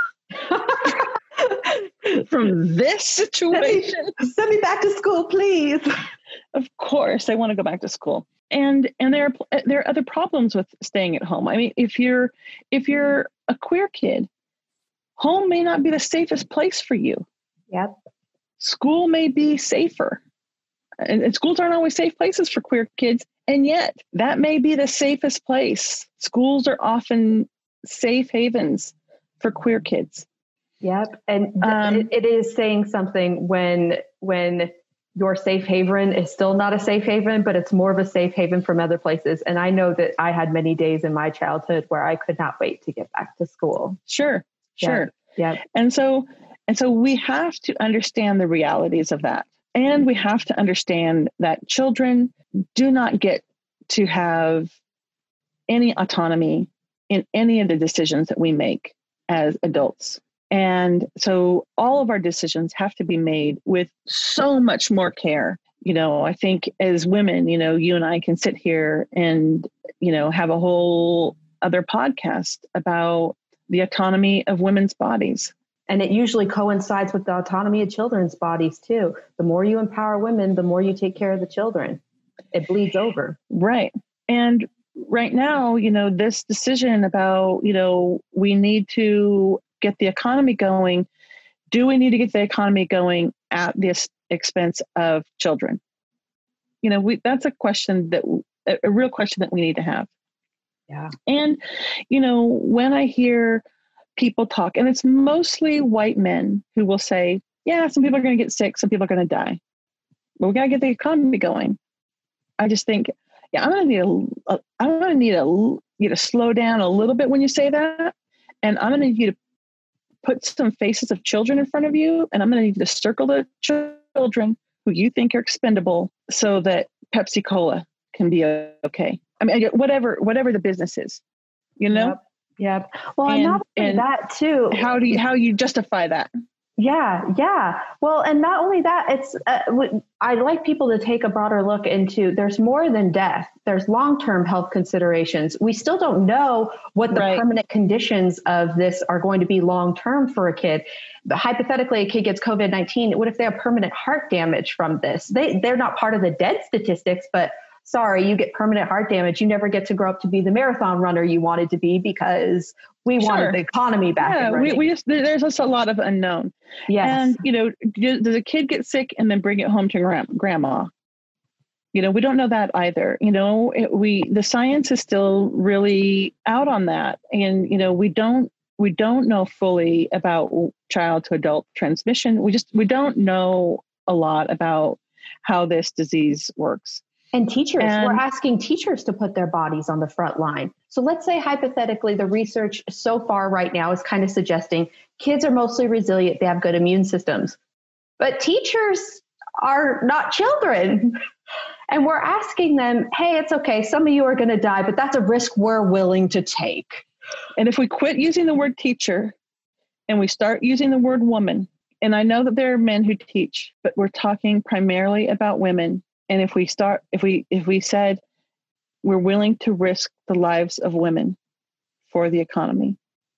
from this situation? Send me, send me back to school, please. Of course, I want to go back to school. And and there are there are other problems with staying at home. I mean, if you're if you're a queer kid, home may not be the safest place for you. Yep. School may be safer. And, and schools aren't always safe places for queer kids. And yet that may be the safest place. Schools are often safe havens for queer kids. Yep. And th- Um, it, it is saying something when when your safe haven is still not a safe haven, but it's more of a safe haven from other places. And I know that I had many days in my childhood where I could not wait to get back to school. Sure, sure. Yep. And so and so we have to understand the realities of that. And we have to understand that children do not get to have any autonomy in any of the decisions that we make as adults. And so all of our decisions have to be made with so much more care. You know, I think as women, you know, you and I can sit here and, you know, have a whole other podcast about the autonomy of women's bodies. And it usually coincides with the autonomy of children's bodies too. The more you empower women, the more you take care of the children. It bleeds over. Right. And right now, you know, this decision about, you know, we need to get the economy going. Do we need to get the economy going at the expense of children? You know, we, that's a question that, a real question that we need to have. Yeah. And, you know, when I hear people talk, and it's mostly white men who will say, yeah, some people are going to get sick, some people are going to die, but we got to get the economy going. I just think, yeah, I'm going to need a, a I'm going to need a, you to slow down a little bit when you say that. And I'm going to need you to put some faces of children in front of you. And I'm going to need you to circle the children who you think are expendable so that Pepsi Cola can be okay. I mean, whatever, whatever the business is, you know? Yep. Yep. Well, and, And- not only and that too. How do you, how you justify that? Yeah, yeah. Well, and not only that, it's, uh, w- I'd like people to take a broader look into, there's more than death. There's long-term health considerations. We still don't know what the Right. permanent conditions of this are going to be long-term for a kid. But hypothetically, a kid gets COVID nineteen. What if they have permanent heart damage from this? They, they're not part of the dead statistics, but sorry, you get permanent heart damage. You never get to grow up to be the marathon runner you wanted to be because we Sure. wanted the economy back. Yeah, and we, running. we just, there's just a lot of unknown. Yes. And, you know, do- does a kid get sick and then bring it home to gra- grandma? You know, we don't know that either. You know, it, we, the science is still really out on that. And, you know, we don't, we don't know fully about child to adult transmission. We just, we don't know a lot about how this disease works. And teachers, And- we're asking teachers to put their bodies on the front line. So let's say hypothetically, the research so far right now is kind of suggesting kids are mostly resilient. They have good immune systems, but teachers are not children. And we're asking them, hey, it's okay. Some of you are going to die, but that's a risk we're willing to take. And if we quit using the word teacher and we start using the word woman, and I know that there are men who teach, but we're talking primarily about women. And if we start, if we, if we said we're willing to risk the lives of women for the economy,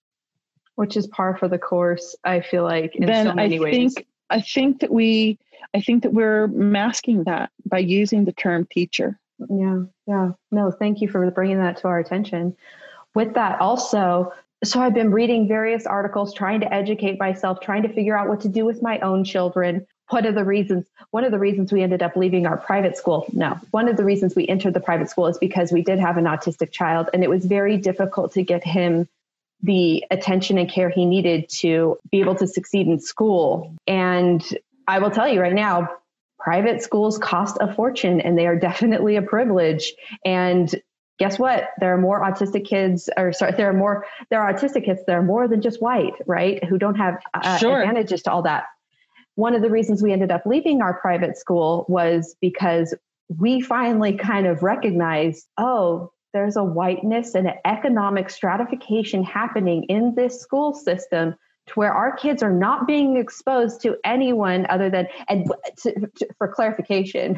Which is par for the course, I feel like, in then so many I ways. think, I think that we, I think that we're masking that by using the term teacher. Yeah, yeah. No, thank you for bringing that to our attention. With that also, so I've been reading various articles, trying to educate myself, trying to figure out what to do with my own children. One of the reasons, one of the reasons we ended up leaving our private school, no, one of the reasons we entered the private school is because we did have an autistic child, and it was very difficult to get him the attention and care he needed to be able to succeed in school. And I will tell you right now, private schools cost a fortune, and they are definitely a privilege. And guess what? There are more autistic kids, or sorry, there are more, there are autistic kids that are more than just white, right? Who don't have uh, Sure. advantages to all that. One of the reasons we ended up leaving our private school was because we finally kind of recognized, oh, there's a whiteness and an economic stratification happening in this school system to where our kids are not being exposed to anyone other than, and to, to, for clarification,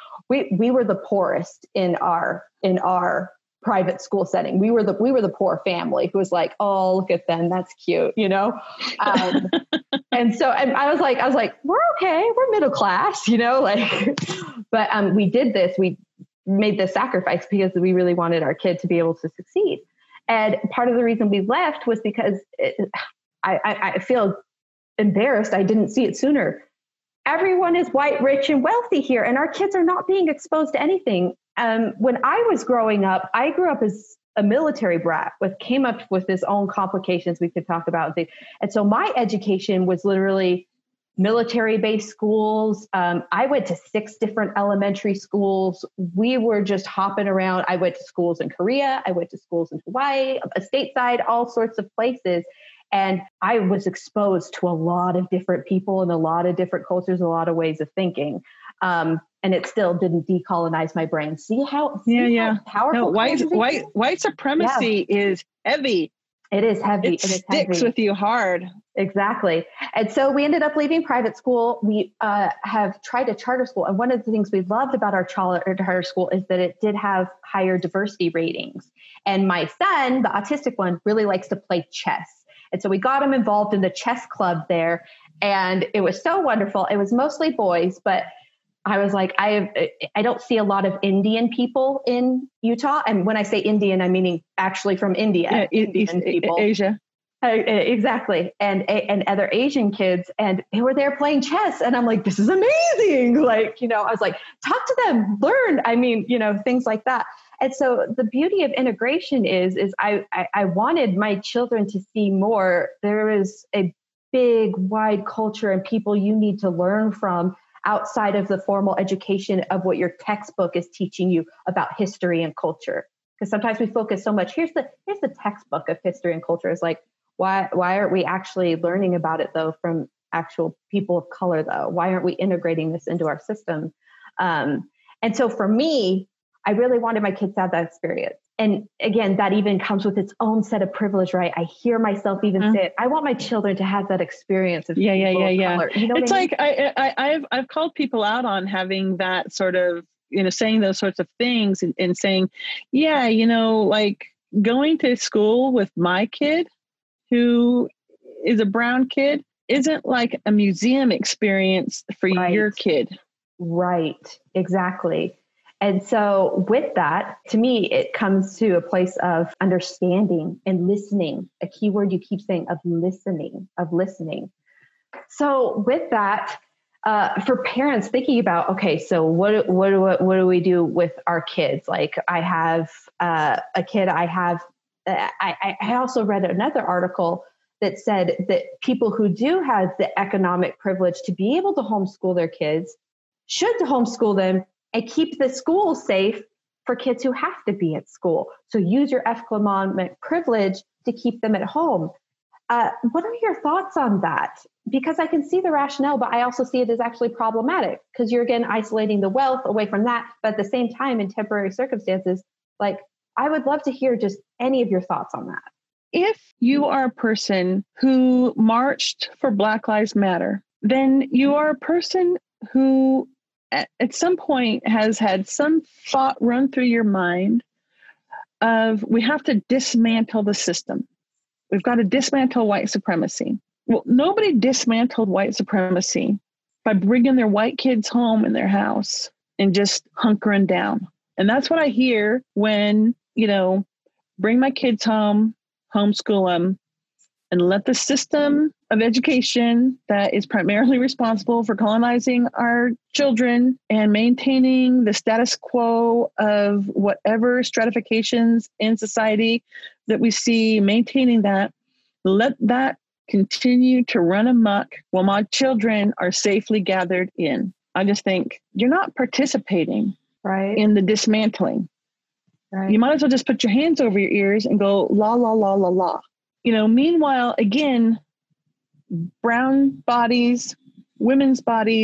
we we were the poorest in our in our private school setting. We were the we were the poor family who was like, oh, look at them, that's cute, you know. Um, and so, and I was like, I was like, we're okay, we're middle class, you know, like. But um, we did this. We made this sacrifice because we really wanted our kid to be able to succeed. And part of the reason we left was because it, I, I, I feel embarrassed. I didn't see it sooner. Everyone is white, rich, and wealthy here, and our kids are not being exposed to anything. Um, when I was growing up, I grew up as a military brat with came up with his own complications we could talk about. And so my education was literally military-based schools. Um, I went to six different elementary schools. We were just hopping around. I went to schools in Korea. I went to schools in Hawaii, stateside, all sorts of places. And I was exposed to a lot of different people and a lot of different cultures, a lot of ways of thinking. Um, and it still didn't decolonize my brain. See how see yeah, yeah. how powerful no, white white white supremacy yeah. is heavy. It is heavy. It, it is sticks heavy. with you hard. Exactly. And so we ended up leaving private school. We uh, have tried a charter school. And one of the things we loved about our charter school is that it did have higher diversity ratings. And my son, the autistic one, really likes to play chess. And so we got him involved in the chess club there. And it was so wonderful. It was mostly boys, but I was like, I I don't see a lot of Indian people in Utah. And when I say Indian, I'm meaning actually from India. Yeah, Indian East, people. Asia. Uh, exactly. And, and other Asian kids. And they were there playing chess. And I'm like, this is amazing. Like, you know, I was like, talk to them, learn. I mean, you know, things like that. And so the beauty of integration is, is I, I, I wanted my children to see more. There is a big, wide culture and people you need to learn from outside of the formal education of what your textbook is teaching you about history and culture. Because sometimes we focus so much, here's the here's the textbook of history and culture. It's like, why why aren't we actually learning about it though from actual people of color though? Why aren't we integrating this into our system? Um, and so for me, I really wanted my kids to have that experience. And again, that even comes with its own set of privilege, right? I hear myself even mm-hmm. say it. I want my children to have that experience of yeah, yeah, yeah, yeah. color. You know it's what I like mean? I, I, I've I've called people out on having that sort of, you know, saying those sorts of things and, and saying, yeah, you know, like going to school with my kid, who is a brown kid, isn't like a museum experience for right. your kid. Right. Exactly. And so with that, to me, it comes to a place of understanding and listening, a key word you keep saying of listening, of listening. So with that, uh, for parents thinking about, okay, so what, what, do, what do we do with our kids? Like I have uh, a kid, I have, uh, I, I also read another article that said that people who do have the economic privilege to be able to homeschool their kids should homeschool them and keep the school safe for kids who have to be at school. So use your economic privilege to keep them at home. Uh, what are your thoughts on that? Because I can see the rationale, but I also see it as actually problematic because you're again isolating the wealth away from that. But at the same time, in temporary circumstances, like I would love to hear just any of your thoughts on that. If you are a person who marched for Black Lives Matter, then you are a person who at some point has had some thought run through your mind of we have to dismantle the system. We've got to dismantle white supremacy. Well, nobody dismantled white supremacy by bringing their white kids home in their house and just hunkering down. And that's what I hear when, you know, bring my kids home, homeschool them, and let the system of education that is primarily responsible for colonizing our children and maintaining the status quo of whatever stratifications in society that we see, maintaining that, let that continue to run amok while my children are safely gathered in. I just think you're not participating right. in the dismantling. Right. You might as well just put your hands over your ears and go la, la, la, la, la. You know, meanwhile, again, brown bodies, women's bodies,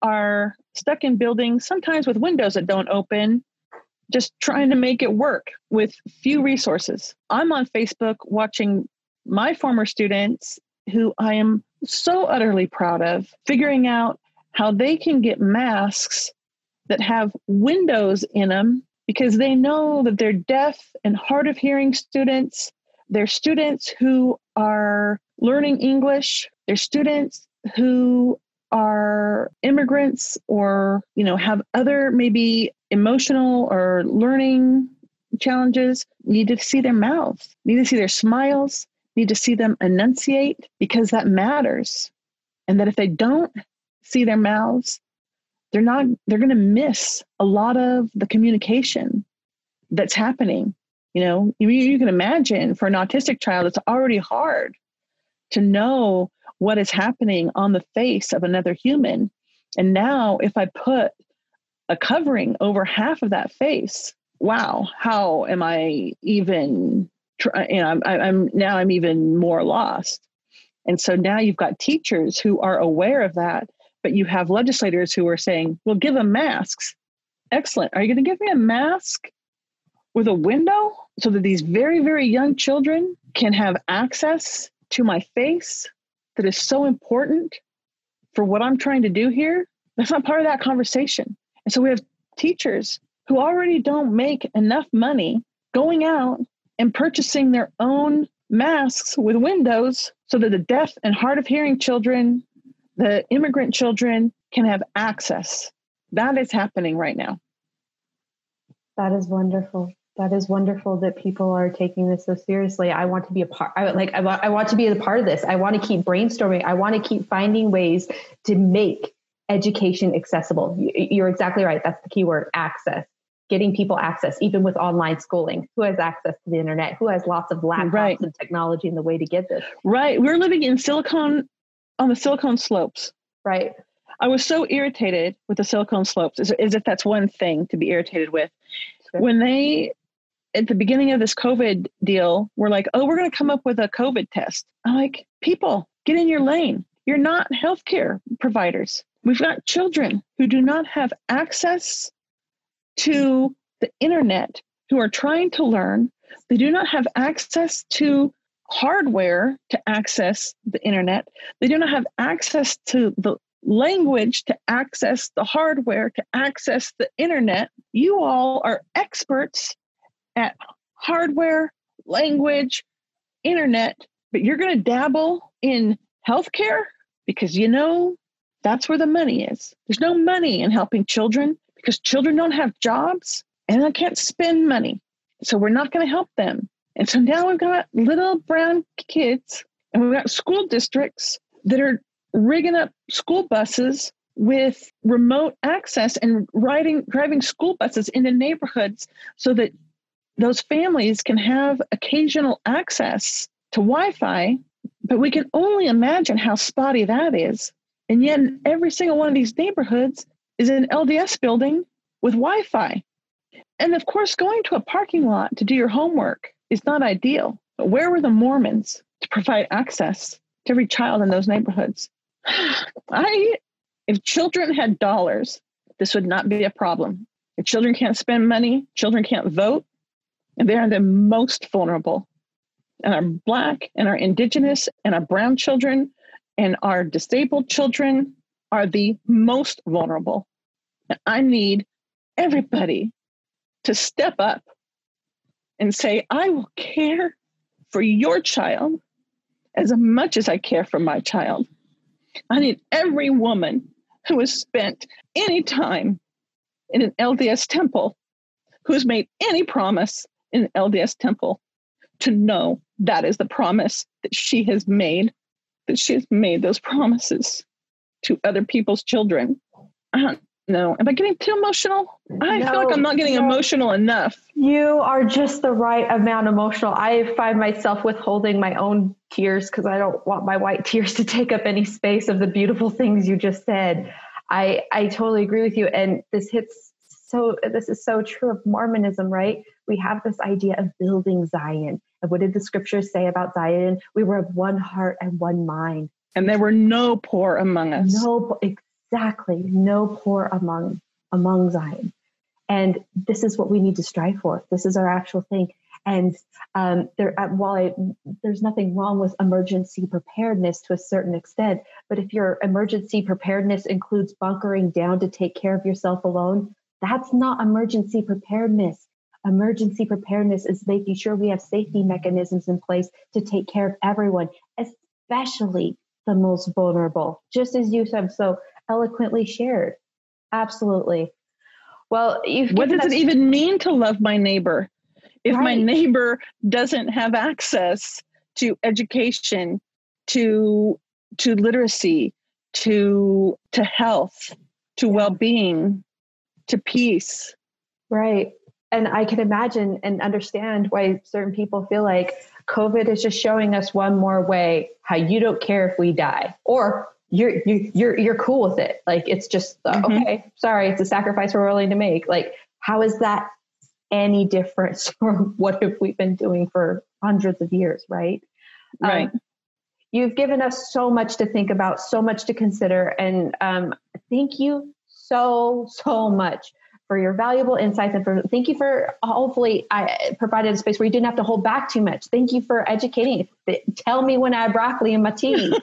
are stuck in buildings, sometimes with windows that don't open, just trying to make it work with few resources. I'm on Facebook watching my former students, who I am so utterly proud of, figuring out how they can get masks that have windows in them, because they know that they're deaf and hard of hearing students. They're students who are learning English. They're students who are immigrants or, you know, have other maybe emotional or learning challenges. Need to see their mouths, need to see their smiles, need to see them enunciate, because that matters. And that if they don't see their mouths, they're not, they're going to miss a lot of the communication that's happening. You know, you, you can imagine for an autistic child, it's already hard to know what is happening on the face of another human. And now if I put a covering over half of that face, wow, how am I even, try, you know, I'm, I'm now I'm even more lost. And so now you've got teachers who are aware of that, but you have legislators who are saying, well, give them masks. Excellent. Are you going to give me a mask with a window so that these very, very young children can have access to my face that is so important for what I'm trying to do here? That's not part of that conversation. And so we have teachers who already don't make enough money going out and purchasing their own masks with windows so that the deaf and hard of hearing children, the immigrant children, can have access. That is happening right now. That is wonderful. That is wonderful that people are taking this so seriously. I want to be a part. I like. I want. I want to be a part of this. I want to keep brainstorming. I want to keep finding ways to make education accessible. You're exactly right. That's the key word: access. Getting people access, even with online schooling. Who has access to the internet? Who has lots of laptops right. and technology and the way to get this? Right. We're living in Silicon, on the Silicon Slopes. Right. I was so irritated with the Silicon Slopes, as, as if that's one thing to be irritated with. Sure. When they, at the beginning of this COVID deal, were like, oh, we're going to come up with a COVID test. I'm like, people, get in your lane. You're not healthcare providers. We've got children who do not have access to the internet, who are trying to learn. They do not have access to hardware to access the internet. They do not have access to the language to access the hardware to access the internet. You all are experts at hardware, language, internet, but you're going to dabble in healthcare because you know that's where the money is. There's no money in helping children because children don't have jobs and they can't spend money. So we're not going to help them. And so now we've got little brown kids and we've got school districts that are rigging up school buses with remote access and riding, driving school buses into neighborhoods so that those families can have occasional access to Wi-Fi. But we can only imagine how spotty that is. And yet every single one of these neighborhoods is an L D S building with Wi-Fi. And of course, going to a parking lot to do your homework is not ideal. But where were the Mormons to provide access to every child in those neighborhoods? I, if children had dollars, this would not be a problem. If children can't spend money, children can't vote, and they are the most vulnerable. And our Black and our Indigenous and our brown children and our disabled children are the most vulnerable. And I need everybody to step up and say, I will care for your child as much as I care for my child. I need every woman who has spent any time in an L D S temple, who's made any promise in an L D S temple, to know that is the promise that she has made, that she has made those promises to other people's children. I don't know. Am I getting too emotional? I no, feel like I'm not getting no. emotional enough. You are just the right amount emotional. I find myself withholding my own tears because I don't want my white tears to take up any space of the beautiful things you just said. I, I totally agree with you. And this hits so, this is so true of Mormonism, right? We have this idea of building Zion. And what did the scriptures say about Zion? We were of one heart and one mind. And there were no poor among us. No, Exactly. No poor among among Zion. And this is what we need to strive for. This is our actual thing. And um, there, uh, while I, there's nothing wrong with emergency preparedness to a certain extent, but if your emergency preparedness includes bunkering down to take care of yourself alone, that's not emergency preparedness. Emergency preparedness is making sure we have safety mechanisms in place to take care of everyone, especially the most vulnerable, just as you have so eloquently shared. Absolutely. Well, you've what does us- it even mean to love my neighbor if right. my neighbor doesn't have access to education, to to literacy, to to health, to yeah. well-being, to peace? Right. And I can imagine and understand why certain people feel like COVID is just showing us one more way how you don't care if we die, or you're you, you're you're cool with it. Like it's just uh, mm-hmm. okay. Sorry, it's a sacrifice we're willing to make. Like, how is that any different from what have we been doing for hundreds of years? Right. Right. Um, you've given us so much to think about, so much to consider, and um, thank you so so much for your valuable insights, and for thank you for hopefully I provided a space where you didn't have to hold back too much. Thank you for educating. Tell me when I have broccoli in my tea.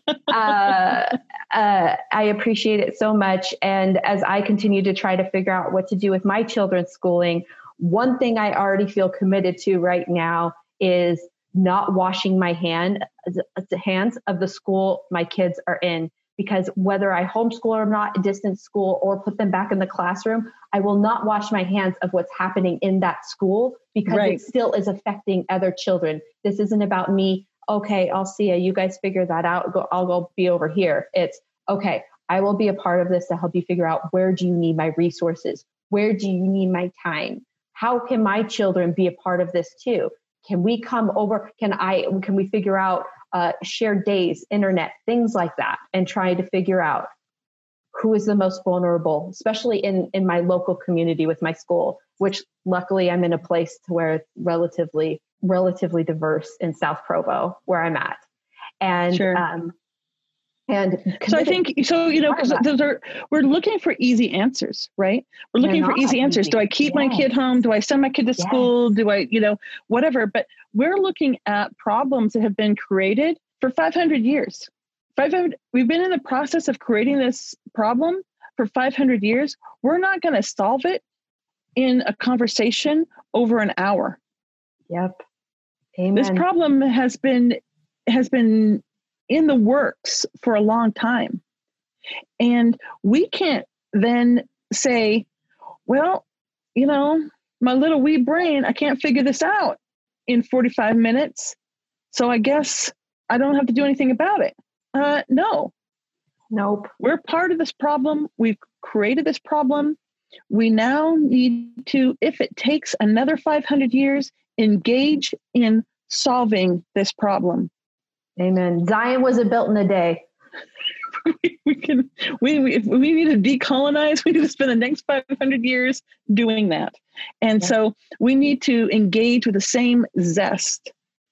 uh, uh, I appreciate it so much. And as I continue to try to figure out what to do with my children's schooling, one thing I already feel committed to right now is not washing my hand, the hands of the school my kids are in. Because whether I homeschool or not, distance school, or put them back in the classroom, I will not wash my hands of what's happening in that school, because right. it still is affecting other children. This isn't about me. Okay, I'll see you. You guys figure that out. Go, I'll go be over here. It's okay. I will be a part of this to help you figure out, where do you need my resources? Where do you need my time? How can my children be a part of this too? Can we come over? Can I, can we figure out uh, shared days, internet, things like that, and try to figure out who is the most vulnerable, especially in, in my local community with my school, which luckily I'm in a place to where it's relatively, relatively diverse in South Provo, where I'm at. And, sure. um, and so I think, so, you know, because those are, we're looking for easy answers, right? We're looking for easy answers. Easy. Do I keep yes. my kid home? Do I send my kid to yes. school? Do I, you know, whatever. But we're looking at problems that have been created for five hundred years. five hundred, we've been in the process of creating this problem for five hundred years. We're not going to solve it in a conversation over an hour. Yep. Amen. This problem has been, has been in the works for a long time. And we can't then say, well, you know, my little wee brain, I can't figure this out in forty-five minutes. So I guess I don't have to do anything about it. Uh, no. Nope. We're part of this problem. We've created this problem. We now need to, if it takes another five hundred years, engage in solving this problem. Amen. Zion wasn't built in a day. we, we can. We, we if we need to decolonize, we need to spend the next five hundred years doing that. And yeah. so we need to engage with the same zest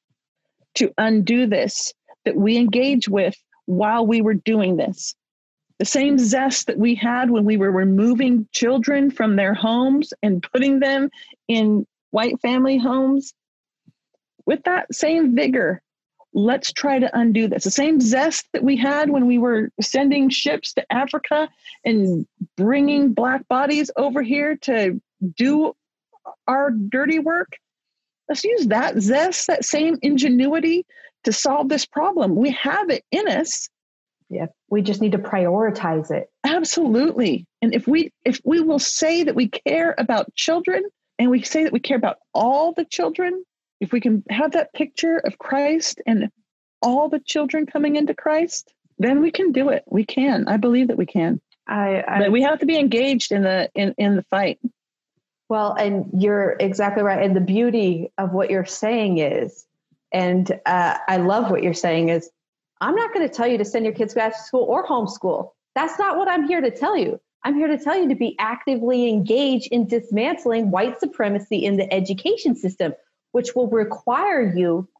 to undo this that we engage with while we were doing this. The same zest that we had when we were removing children from their homes and putting them in white family homes. With that same vigor, let's try to undo this. The same zest that we had when we were sending ships to Africa and bringing Black bodies over here to do our dirty work. Let's use that zest, that same ingenuity to solve this problem. We have it in us. Yeah, we just need to prioritize it. Absolutely. And if we if we will say that we care about children, and we say that we care about all the children, if we can have that picture of Christ and all the children coming into Christ, then we can do it. We can. I believe that we can. I, I but we have to be engaged in the in, in the fight. Well, and you're exactly right. And the beauty of what you're saying is, and uh, I love what you're saying is, I'm not going to tell you to send your kids back to school or homeschool. That's not what I'm here to tell you. I'm here to tell you to be actively engaged in dismantling white supremacy in the education system, which will require you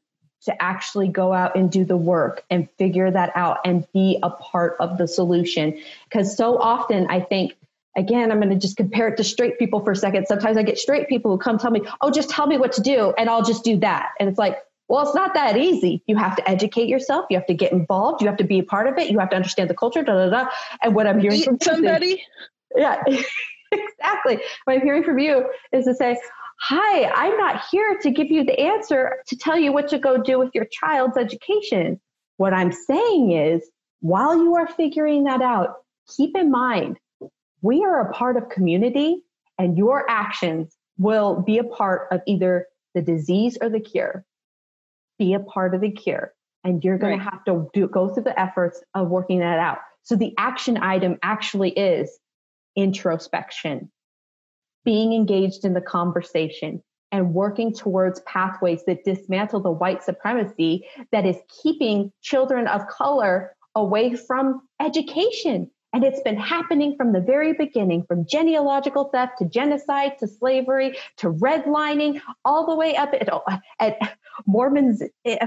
to actually go out and do the work and figure that out and be a part of the solution. Because so often I think, again, I'm going to just compare it to straight people for a second. Sometimes I get straight people who come tell me, oh, just tell me what to do and I'll just do that. And it's like, well, it's not that easy. You have to educate yourself. You have to get involved. You have to be a part of it. You have to understand the culture, da, da, da. And what I'm hearing Eat from somebody. Is, yeah, exactly. What I'm hearing from you is to say, hi, I'm not here to give you the answer to tell you what to go do with your child's education. What I'm saying is, while you are figuring that out, keep in mind, we are a part of community and your actions will be a part of either the disease or the cure. Be a part of the cure. And you're going right. to have to do, go through the efforts of working that out. So the action item actually is introspection, being engaged in the conversation and working towards pathways that dismantle the white supremacy that is keeping children of color away from education. And it's been happening from the very beginning, from genealogical theft to genocide to slavery to redlining, all the way up at, at Mormons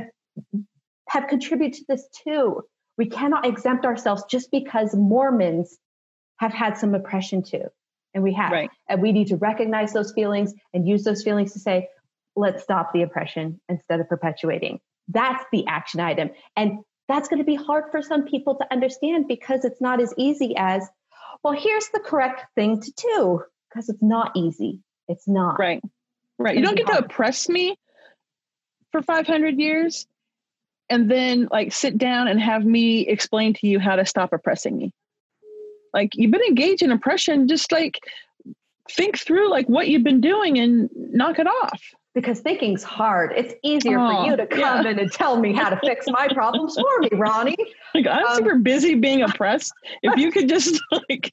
have contributed to this too. We cannot exempt ourselves just because Mormons have had some oppression too. And we have. Right. And we need to recognize those feelings and use those feelings to say, let's stop the oppression instead of perpetuating. That's the action item. And that's going to be hard for some people to understand because it's not as easy as, well, here's the correct thing to do, because it's not easy. It's not. Right. Right. You don't get hard. to oppress me for five hundred years and then like sit down and have me explain to you how to stop oppressing me. Like, you've been engaged in oppression, just like think through like what you've been doing and knock it off. Because thinking's hard. It's easier oh, for you to come yeah. in and tell me how to fix my problems for me, Ronnie. Like, I'm um, super busy being oppressed. If you could just like,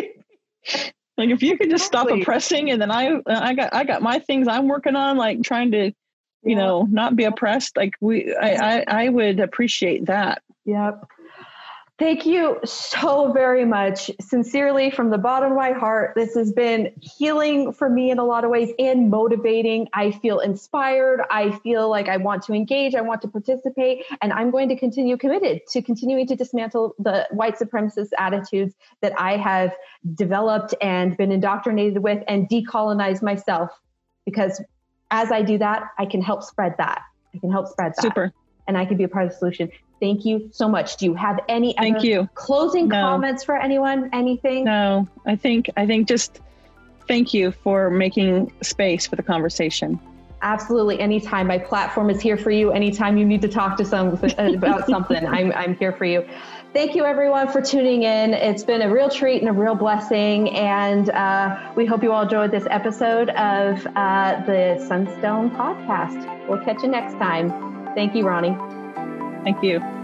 like if you could just stop oppressing, and then I, I got, I got my things I'm working on, like trying to, you yeah. know, not be oppressed. Like we, I, I, I would appreciate that. Yep. Thank you so very much. Sincerely, from the bottom of my heart, this has been healing for me in a lot of ways and motivating. I feel inspired. I feel like I want to engage. I want to participate. And I'm going to continue committed to continuing to dismantle the white supremacist attitudes that I have developed and been indoctrinated with and decolonize myself. Because as I do that, I can help spread that. I can help spread that. Super. And I can be a part of the solution. Thank you so much. Do you have any Thank other you. closing no. comments for anyone? Anything? No, I think, I think just thank you for making space for the conversation. Absolutely. Anytime. My platform is here for you. Anytime you need to talk to some about something, I'm, I'm here for you. Thank you everyone for tuning in. It's been a real treat and a real blessing. And uh, we hope you all enjoyed this episode of uh, the Sunstone Podcast. We'll catch you next time. Thank you, Ronnie. Thank you.